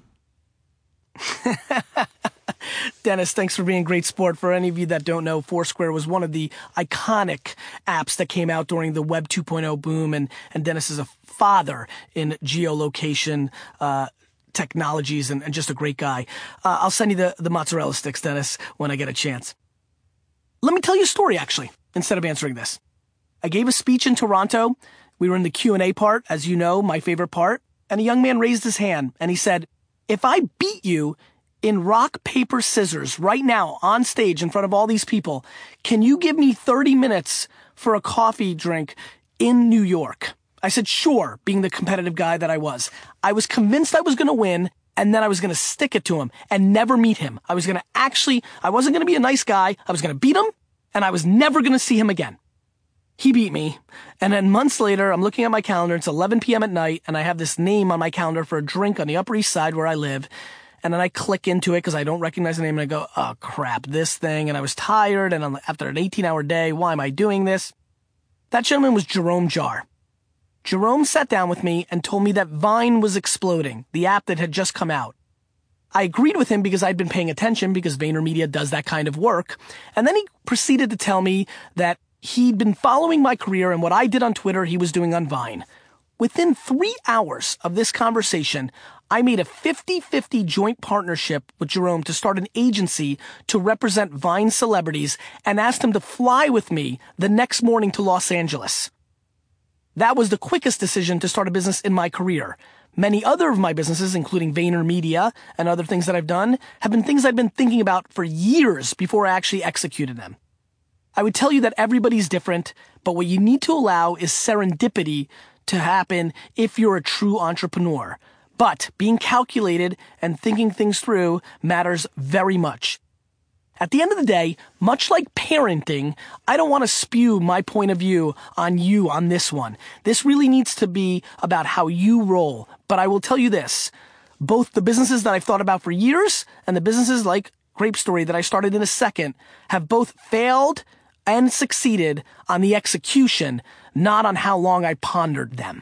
Dennis, thanks for being a great sport. For any of you that don't know, Foursquare was one of the iconic apps that came out during the Web 2.0 boom, and Dennis is a father in geolocation technologies and just a great guy. I'll send you the mozzarella sticks, Dennis, when I get a chance. Let me tell you a story, actually, instead of answering this. I gave a speech in Toronto. We were in the Q&A part, as you know, my favorite part, and a young man raised his hand and he said, if I beat you in rock, paper, scissors right now on stage in front of all these people, can you give me 30 minutes for a coffee drink in New York? I said, sure, being the competitive guy that I was. I was convinced I was going to win, and then I was going to stick it to him and never meet him. I wasn't going to be a nice guy. I was going to beat him, and I was never going to see him again. He beat me, and then months later, I'm looking at my calendar. It's 11 p.m. at night, and I have this name on my calendar for a drink on the Upper East Side where I live, and then I click into it because I don't recognize the name, and I go, oh, crap, this thing, and I was tired, and after an 18-hour day, why am I doing this? That gentleman was Jerome Jarre. Jerome sat down with me and told me that Vine was exploding, the app that had just come out. I agreed with him because I'd been paying attention because VaynerMedia does that kind of work. And then he proceeded to tell me that he'd been following my career and what I did on Twitter, he was doing on Vine. Within 3 hours of this conversation, I made a 50-50 joint partnership with Jerome to start an agency to represent Vine celebrities and asked him to fly with me the next morning to Los Angeles. That was the quickest decision to start a business in my career. Many other of my businesses, including VaynerMedia and other things that I've done, have been things I've been thinking about for years before I actually executed them. I would tell you that everybody's different, but what you need to allow is serendipity to happen if you're a true entrepreneur. But being calculated and thinking things through matters very much. At the end of the day, much like parenting, I don't want to spew my point of view on you on this one. This really needs to be about how you roll. But I will tell you this, both the businesses that I've thought about for years and the businesses like Grape Story that I started in a second have both failed and succeeded on the execution, not on how long I pondered them.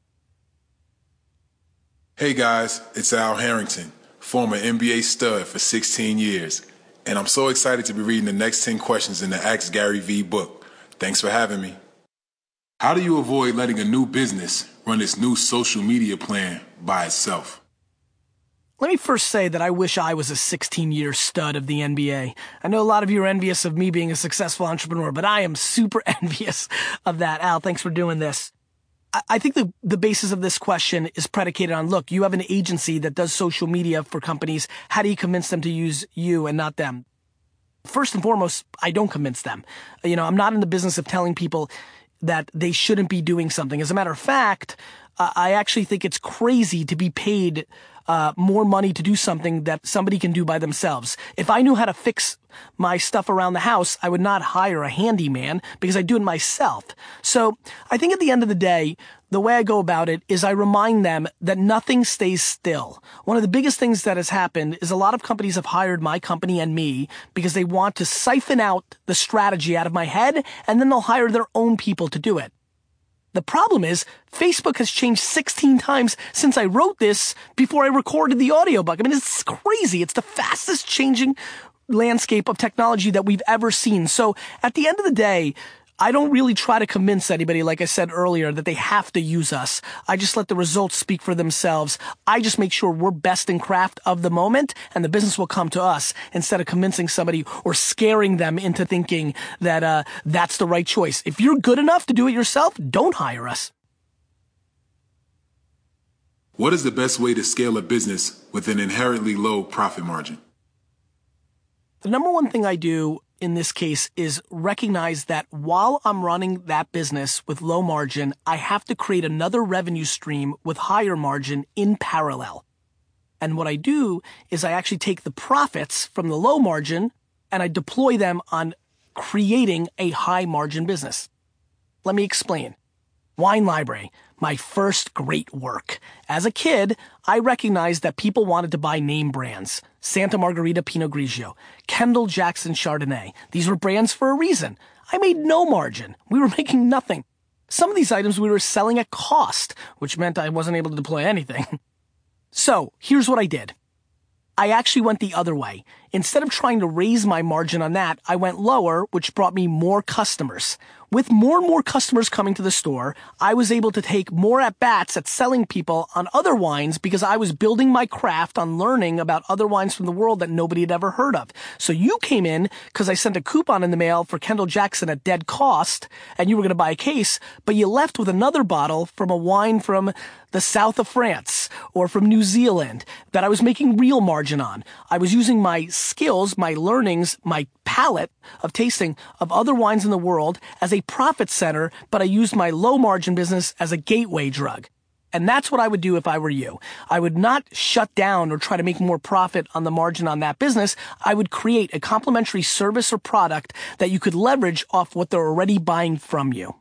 Hey guys, it's Al Harrington, former NBA stud for 16 years. And I'm so excited to be reading the next 10 questions in the Ask Gary V book. Thanks for having me. How do you avoid letting a new business run its new social media plan by itself? Let me first say that I wish I was a 16-year stud of the NBA. I know a lot of you are envious of me being a successful entrepreneur, but I am super envious of that. Al, thanks for doing this. I think the basis of this question is predicated on, look, you have an agency that does social media for companies. How do you convince them to use you and not them? First and foremost, I don't convince them. I'm not in the business of telling people that they shouldn't be doing something. As a matter of fact, I actually think it's crazy to be paid more money to do something that somebody can do by themselves. If I knew how to fix my stuff around the house, I would not hire a handyman because I do it myself. So I think at the end of the day, the way I go about it is I remind them that nothing stays still. One of the biggest things that has happened is a lot of companies have hired my company and me because they want to siphon out the strategy out of my head, and then they'll hire their own people to do it. The problem is Facebook has changed 16 times since I wrote this before I recorded the audiobook. I mean, it's crazy. It's the fastest changing landscape of technology that we've ever seen. So at the end of the day, I don't really try to convince anybody, like I said earlier, that they have to use us. I just let the results speak for themselves. I just make sure we're best in craft of the moment, and the business will come to us instead of convincing somebody or scaring them into thinking that that's the right choice. If you're good enough to do it yourself, don't hire us. What is the best way to scale a business with an inherently low profit margin? The number one thing I do in this case is recognize that while I'm running that business with low margin, I have to create another revenue stream with higher margin in parallel. And what I do is I actually take the profits from the low margin and I deploy them on creating a high margin business. Let me explain. Wine Library, my first great work. As a kid, I recognized that people wanted to buy name brands. Santa Margherita Pinot Grigio, Kendall Jackson Chardonnay. These were brands for a reason. I made no margin. We were making nothing. Some of these items we were selling at cost, which meant I wasn't able to deploy anything. So here's what I did. I actually went the other way. Instead of trying to raise my margin on that, I went lower, which brought me more customers. With more and more customers coming to the store, I was able to take more at-bats at selling people on other wines because I was building my craft on learning about other wines from the world that nobody had ever heard of. So you came in because I sent a coupon in the mail for Kendall Jackson at dead cost, and you were going to buy a case, but you left with another bottle from a wine from the south of France or from New Zealand that I was making real margin on. I was using my skills, my learnings, my palette of tasting of other wines in the world as a profit center, but I used my low margin business as a gateway drug. And that's what I would do if I were you. I would not shut down or try to make more profit on the margin on that business. I would create a complementary service or product that you could leverage off what they're already buying from you.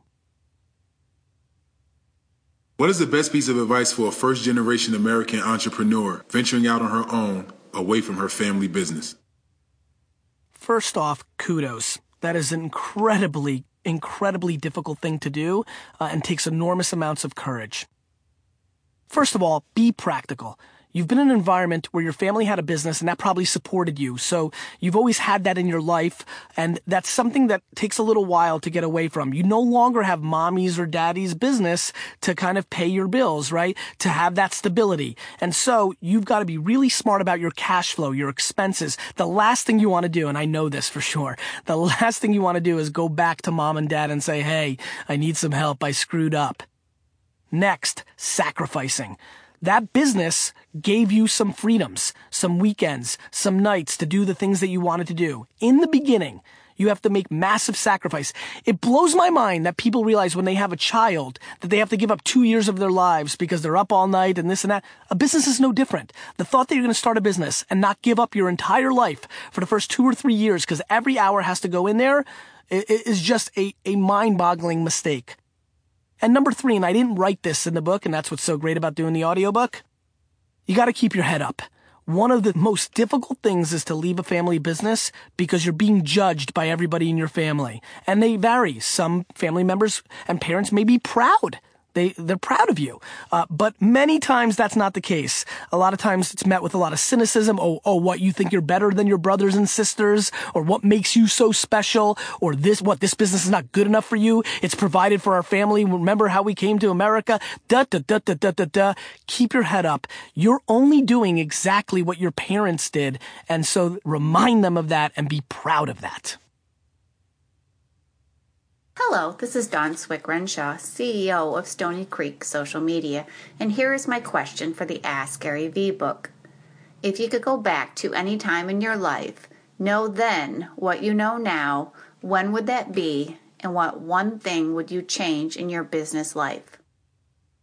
What is the best piece of advice for a first-generation American entrepreneur venturing out on her own, away from her family business? First off, kudos. That is an incredibly difficult thing to do and takes enormous amounts of courage. First of all, be practical. You've been in an environment where your family had a business and that probably supported you. So you've always had that in your life, and that's something that takes a little while to get away from. You no longer have mommy's or daddy's business to kind of pay your bills, right? To have that stability. And so you've got to be really smart about your cash flow, your expenses. The last thing you want to do, and I know this for sure, the last thing you want to do is go back to mom and dad and say, hey, I need some help. I screwed up. Next, sacrificing. That business gave you some freedoms, some weekends, some nights to do the things that you wanted to do. In the beginning, you have to make massive sacrifice. It blows my mind that people realize when they have a child that they have to give up 2 years of their lives because they're up all night and this and that. A business is no different. The thought that you're going to start a business and not give up your entire life for the first 2 or 3 years because every hour has to go in there is just a mind-boggling mistake. And number 3, and I didn't write this in the book, and that's what's so great about doing the audiobook, you got to keep your head up. One of the most difficult things is to leave a family business because you're being judged by everybody in your family. And they vary. Some family members and parents may be proud. They're proud of you. But many times that's not the case. A lot of times it's met with a lot of cynicism. Oh, what, you think you're better than your brothers and sisters? Or what makes you so special? Or this business is not good enough for you? It's provided for our family. Remember how we came to America? Keep your head up. You're only doing exactly what your parents did. And so remind them of that and be proud of that. Hello, this is Dawn Swick Renshaw, CEO of Stony Creek Social Media, and here is my question for the Ask Gary V book. If you could go back to any time in your life, know then what you know now, when would that be, and what one thing would you change in your business life?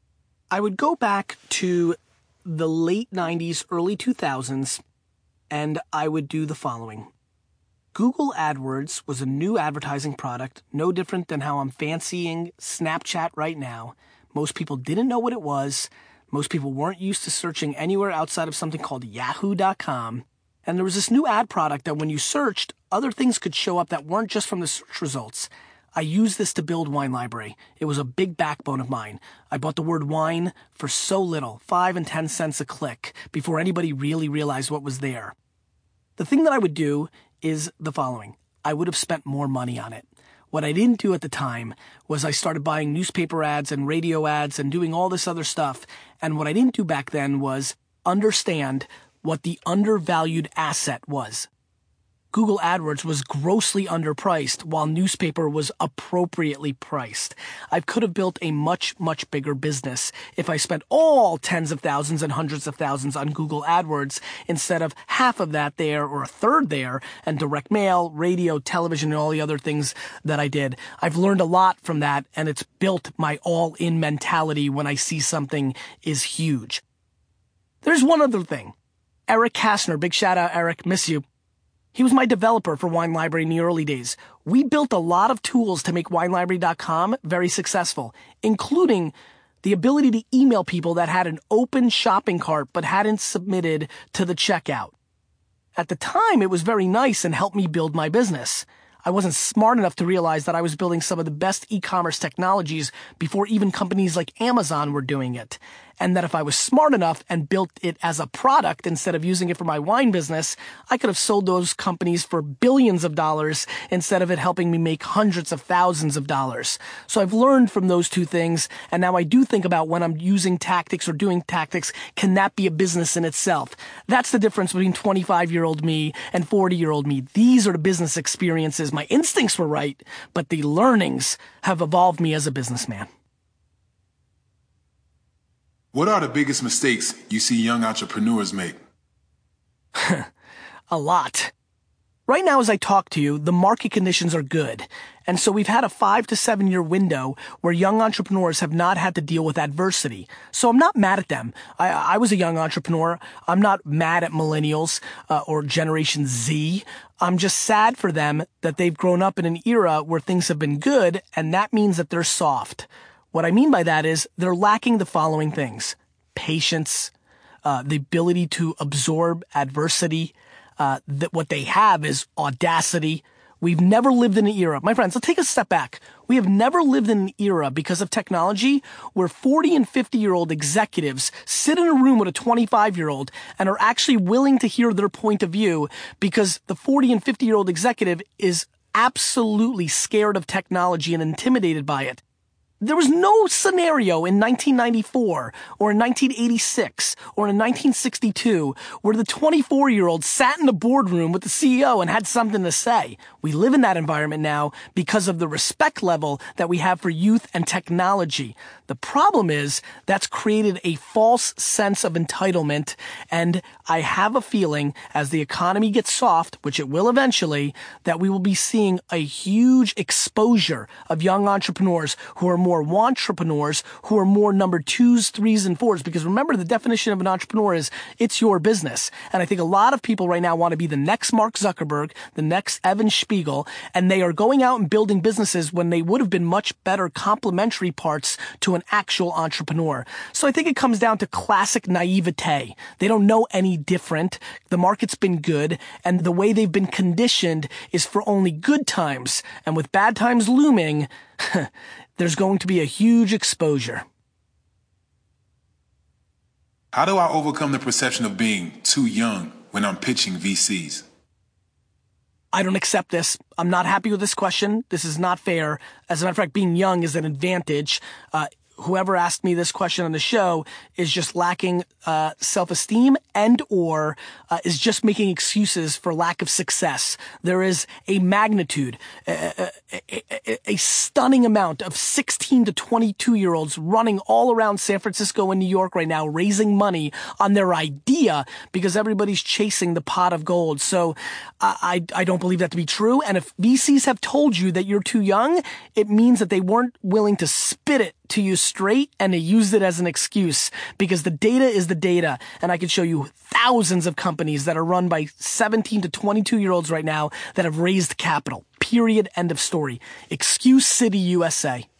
I would go back to the late 90s, early 2000s, and I would do the following. Google AdWords was a new advertising product, no different than how I'm fancying Snapchat right now. Most people didn't know what it was. Most people weren't used to searching anywhere outside of something called yahoo.com. And there was this new ad product that when you searched, other things could show up that weren't just from the search results. I used this to build Wine Library. It was a big backbone of mine. I bought the word wine for so little, 5 and 10 cents a click, before anybody really realized what was there. The thing that I would do is the following. I would have spent more money on it. What I didn't do at the time was I started buying newspaper ads and radio ads and doing all this other stuff. And what I didn't do back then was understand what the undervalued asset was. Google AdWords was grossly underpriced while newspaper was appropriately priced. I could have built a much, much bigger business if I spent all tens of thousands and hundreds of thousands on Google AdWords instead of half of that there or a third there and direct mail, radio, television, and all the other things that I did. I've learned a lot from that, and it's built my all-in mentality when I see something is huge. There's one other thing. Eric Kastner, big shout out, Eric, miss you. He was my developer for Wine Library in the early days. We built a lot of tools to make WineLibrary.com very successful, including the ability to email people that had an open shopping cart but hadn't submitted to the checkout. At the time, it was very nice and helped me build my business. I wasn't smart enough to realize that I was building some of the best e-commerce technologies before even companies like Amazon were doing it. And that if I was smart enough and built it as a product instead of using it for my wine business, I could have sold those companies for billions of dollars instead of it helping me make hundreds of thousands of dollars. So I've learned from those two things, and now I do think about when I'm using tactics or doing tactics, can that be a business in itself? That's the difference between 25-year-old me and 40-year-old me. These are the business experiences. My instincts were right, but the learnings have evolved me as a businessman. What are the biggest mistakes you see young entrepreneurs make? A lot. Right now, as I talk to you, the market conditions are good. And so we've had a 5 to 7 year window where young entrepreneurs have not had to deal with adversity. So I'm not mad at them. I was a young entrepreneur. I'm not mad at millennials or Generation Z. I'm just sad for them that they've grown up in an era where things have been good, and that means that they're soft. What I mean by that is they're lacking the following things: patience, the ability to absorb adversity. That what they have is audacity. We've never lived in an era. My friends, let's take a step back. We have never lived in an era because of technology where 40 and 50-year-old executives sit in a room with a 25-year-old and are actually willing to hear their point of view because the 40 and 50-year-old executive is absolutely scared of technology and intimidated by it. There was no scenario in 1994 or in 1986 or in 1962 where the 24-year-old sat in a boardroom with the CEO and had something to say. We live in that environment now because of the respect level that we have for youth and technology. The problem is that's created a false sense of entitlement, and I have a feeling as the economy gets soft, which it will eventually, that we will be seeing a huge exposure of young entrepreneurs who are more wantrepreneurs, who are more number 2s, 3s, and 4s. Because remember, the definition of an entrepreneur is it's your business. And I think a lot of people right now want to be the next Mark Zuckerberg, the next Evan Spiegel, and they are going out and building businesses when they would have been much better complementary parts to an actual entrepreneur. So I think it comes down to classic naivete. They don't know any different. The market's been good, and the way they've been conditioned is for only good times. And with bad times looming, there's going to be a huge exposure. How do I overcome the perception of being too young when I'm pitching VCs? I don't accept this. I'm not happy with this question. This is not fair. As a matter of fact, being young is an advantage. Whoever asked me this question on the show is just lacking self-esteem and or is just making excuses for lack of success. There is a magnitude, a stunning amount of 16 to 22-year-olds running all around San Francisco and New York right now, raising money on their idea because everybody's chasing the pot of gold. So I don't believe that to be true. And if VCs have told you that you're too young, it means that they weren't willing to spit it to you straight and they used it as an excuse, because the data is the data. And I could show you thousands of companies that are run by 17 to 22-year-olds right now that have raised capital. Period. End of story. Excuse City, USA.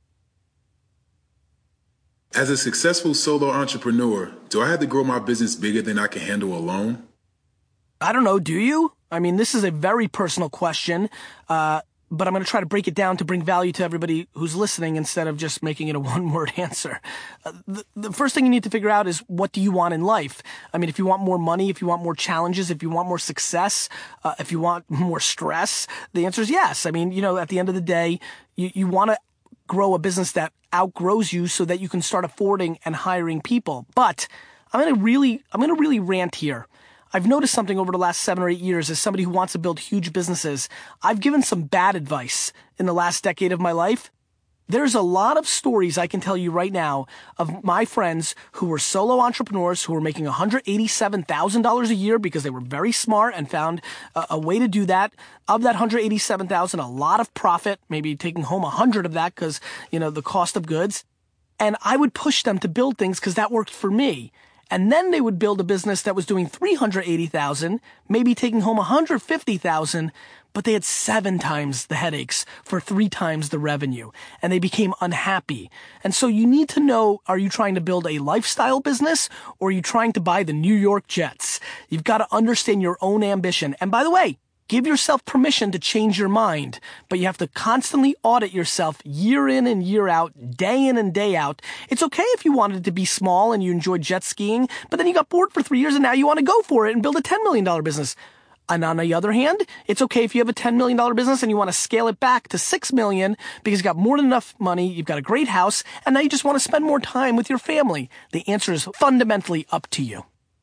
As a successful solo entrepreneur, do I have to grow my business bigger than I can handle alone? I don't know. Do you? I mean, this is a very personal question. But I'm going to try to break it down to bring value to everybody who's listening instead of just making it a one-word answer. The first thing you need to figure out is, what do you want in life? I mean, if you want more money, if you want more challenges, if you want more success, if you want more stress, the answer is yes. I mean, at the end of the day, you want to grow a business that outgrows you so that you can start affording and hiring people. But I'm going to really rant here. I've noticed something over the last 7 or 8 years as somebody who wants to build huge businesses. I've given some bad advice in the last decade of my life. There's a lot of stories I can tell you right now of my friends who were solo entrepreneurs who were making $187,000 a year because they were very smart and found a way to do that. Of that $187,000, a lot of profit, maybe taking home 100 of that because, the cost of goods. And I would push them to build things because that worked for me. And then they would build a business that was doing $380,000, maybe taking home $150,000, but they had 7 times the headaches for 3 times the revenue, and they became unhappy. And so you need to know, are you trying to build a lifestyle business, or are you trying to buy the New York Jets? You've got to understand your own ambition. And by the way, give yourself permission to change your mind, but you have to constantly audit yourself year in and year out, day in and day out. It's okay if you wanted to be small and you enjoyed jet skiing, but then you got bored for 3 years and now you want to go for it and build a $10 million business. And on the other hand, it's okay if you have a $10 million business and you want to scale it back to $6 million because you've got more than enough money, you've got a great house, and now you just want to spend more time with your family. The answer is fundamentally up to you.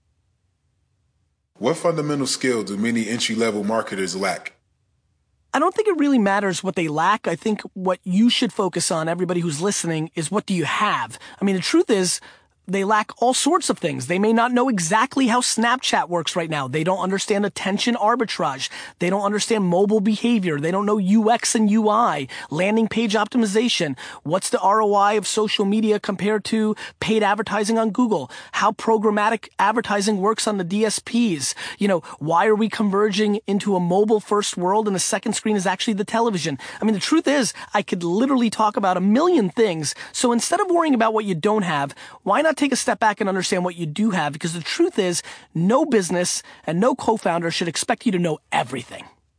What fundamental skill do many entry-level marketers lack? I don't think it really matters what they lack. I think what you should focus on, everybody who's listening, is what do you have? I mean, the truth is, they lack all sorts of things. They may not know exactly how Snapchat works right now. They don't understand attention arbitrage. They don't understand mobile behavior. They don't know UX and UI, landing page optimization. What's the ROI of social media compared to paid advertising on Google? How programmatic advertising works on the DSPs. Why are we converging into a mobile first world and the second screen is actually the television? I mean, the truth is, I could literally talk about a million things. So instead of worrying about what you don't have, why not take a step back and understand what you do have? Because the truth is, no business and no co-founder should expect you to know everything.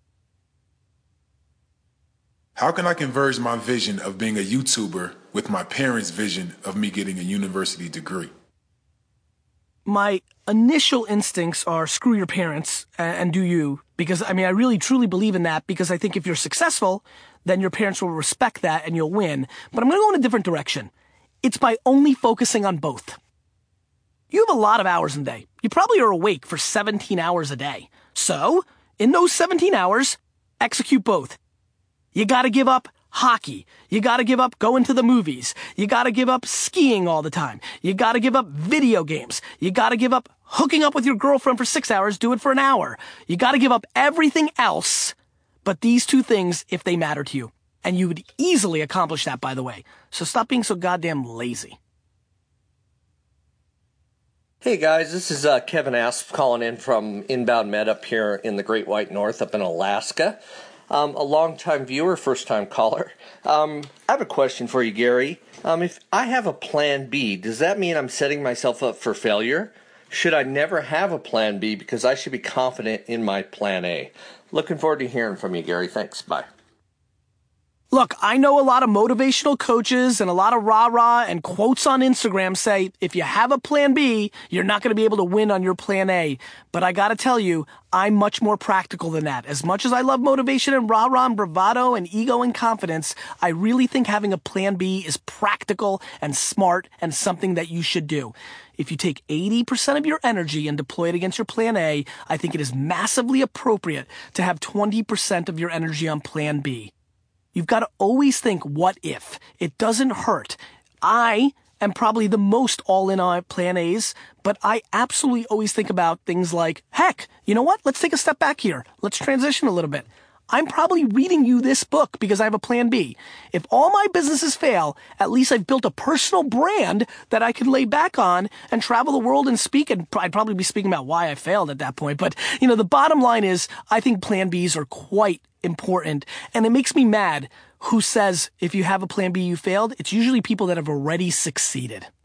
How can I converge my vision of being a YouTuber with my parents' vision of me getting a university degree? My initial instincts are screw your parents and do you. Because, I really truly believe in that, because I think if you're successful, then your parents will respect that and you'll win. But I'm going to go in a different direction. It's by only focusing on both. You have a lot of hours in a day. You probably are awake for 17 hours a day. So, in those 17 hours, execute both. You got to give up hockey. You got to give up going to the movies. You got to give up skiing all the time. You got to give up video games. You got to give up hooking up with your girlfriend for 6 hours. Do it for an hour. You got to give up everything else but these 2 things if they matter to you. And you would easily accomplish that, by the way. So stop being so goddamn lazy. Hey guys, this is Kevin Asp calling in from Inbound Med up here in the Great White North up in Alaska. A long-time viewer, first-time caller. I have a question for you, Gary. If I have a plan B, does that mean I'm setting myself up for failure? Should I never have a plan B because I should be confident in my plan A? Looking forward to hearing from you, Gary. Thanks. Bye. Look, I know a lot of motivational coaches and a lot of rah-rah and quotes on Instagram say, if you have a plan B, you're not going to be able to win on your plan A. But I got to tell you, I'm much more practical than that. As much as I love motivation and rah-rah and bravado and ego and confidence, I really think having a plan B is practical and smart and something that you should do. If you take 80% of your energy and deploy it against your plan A, I think it is massively appropriate to have 20% of your energy on plan B. You've got to always think, what if? It doesn't hurt. I am probably the most all-in on plan A's, but I absolutely always think about things like, heck, you know what? Let's take a step back here. Let's transition a little bit. I'm probably reading you this book because I have a plan B. If all my businesses fail, at least I've built a personal brand that I could lay back on and travel the world and speak. And I'd probably be speaking about why I failed at that point. But, the bottom line is I think plan Bs are quite important. And it makes me mad who says if you have a plan B, you failed. It's usually people that have already succeeded.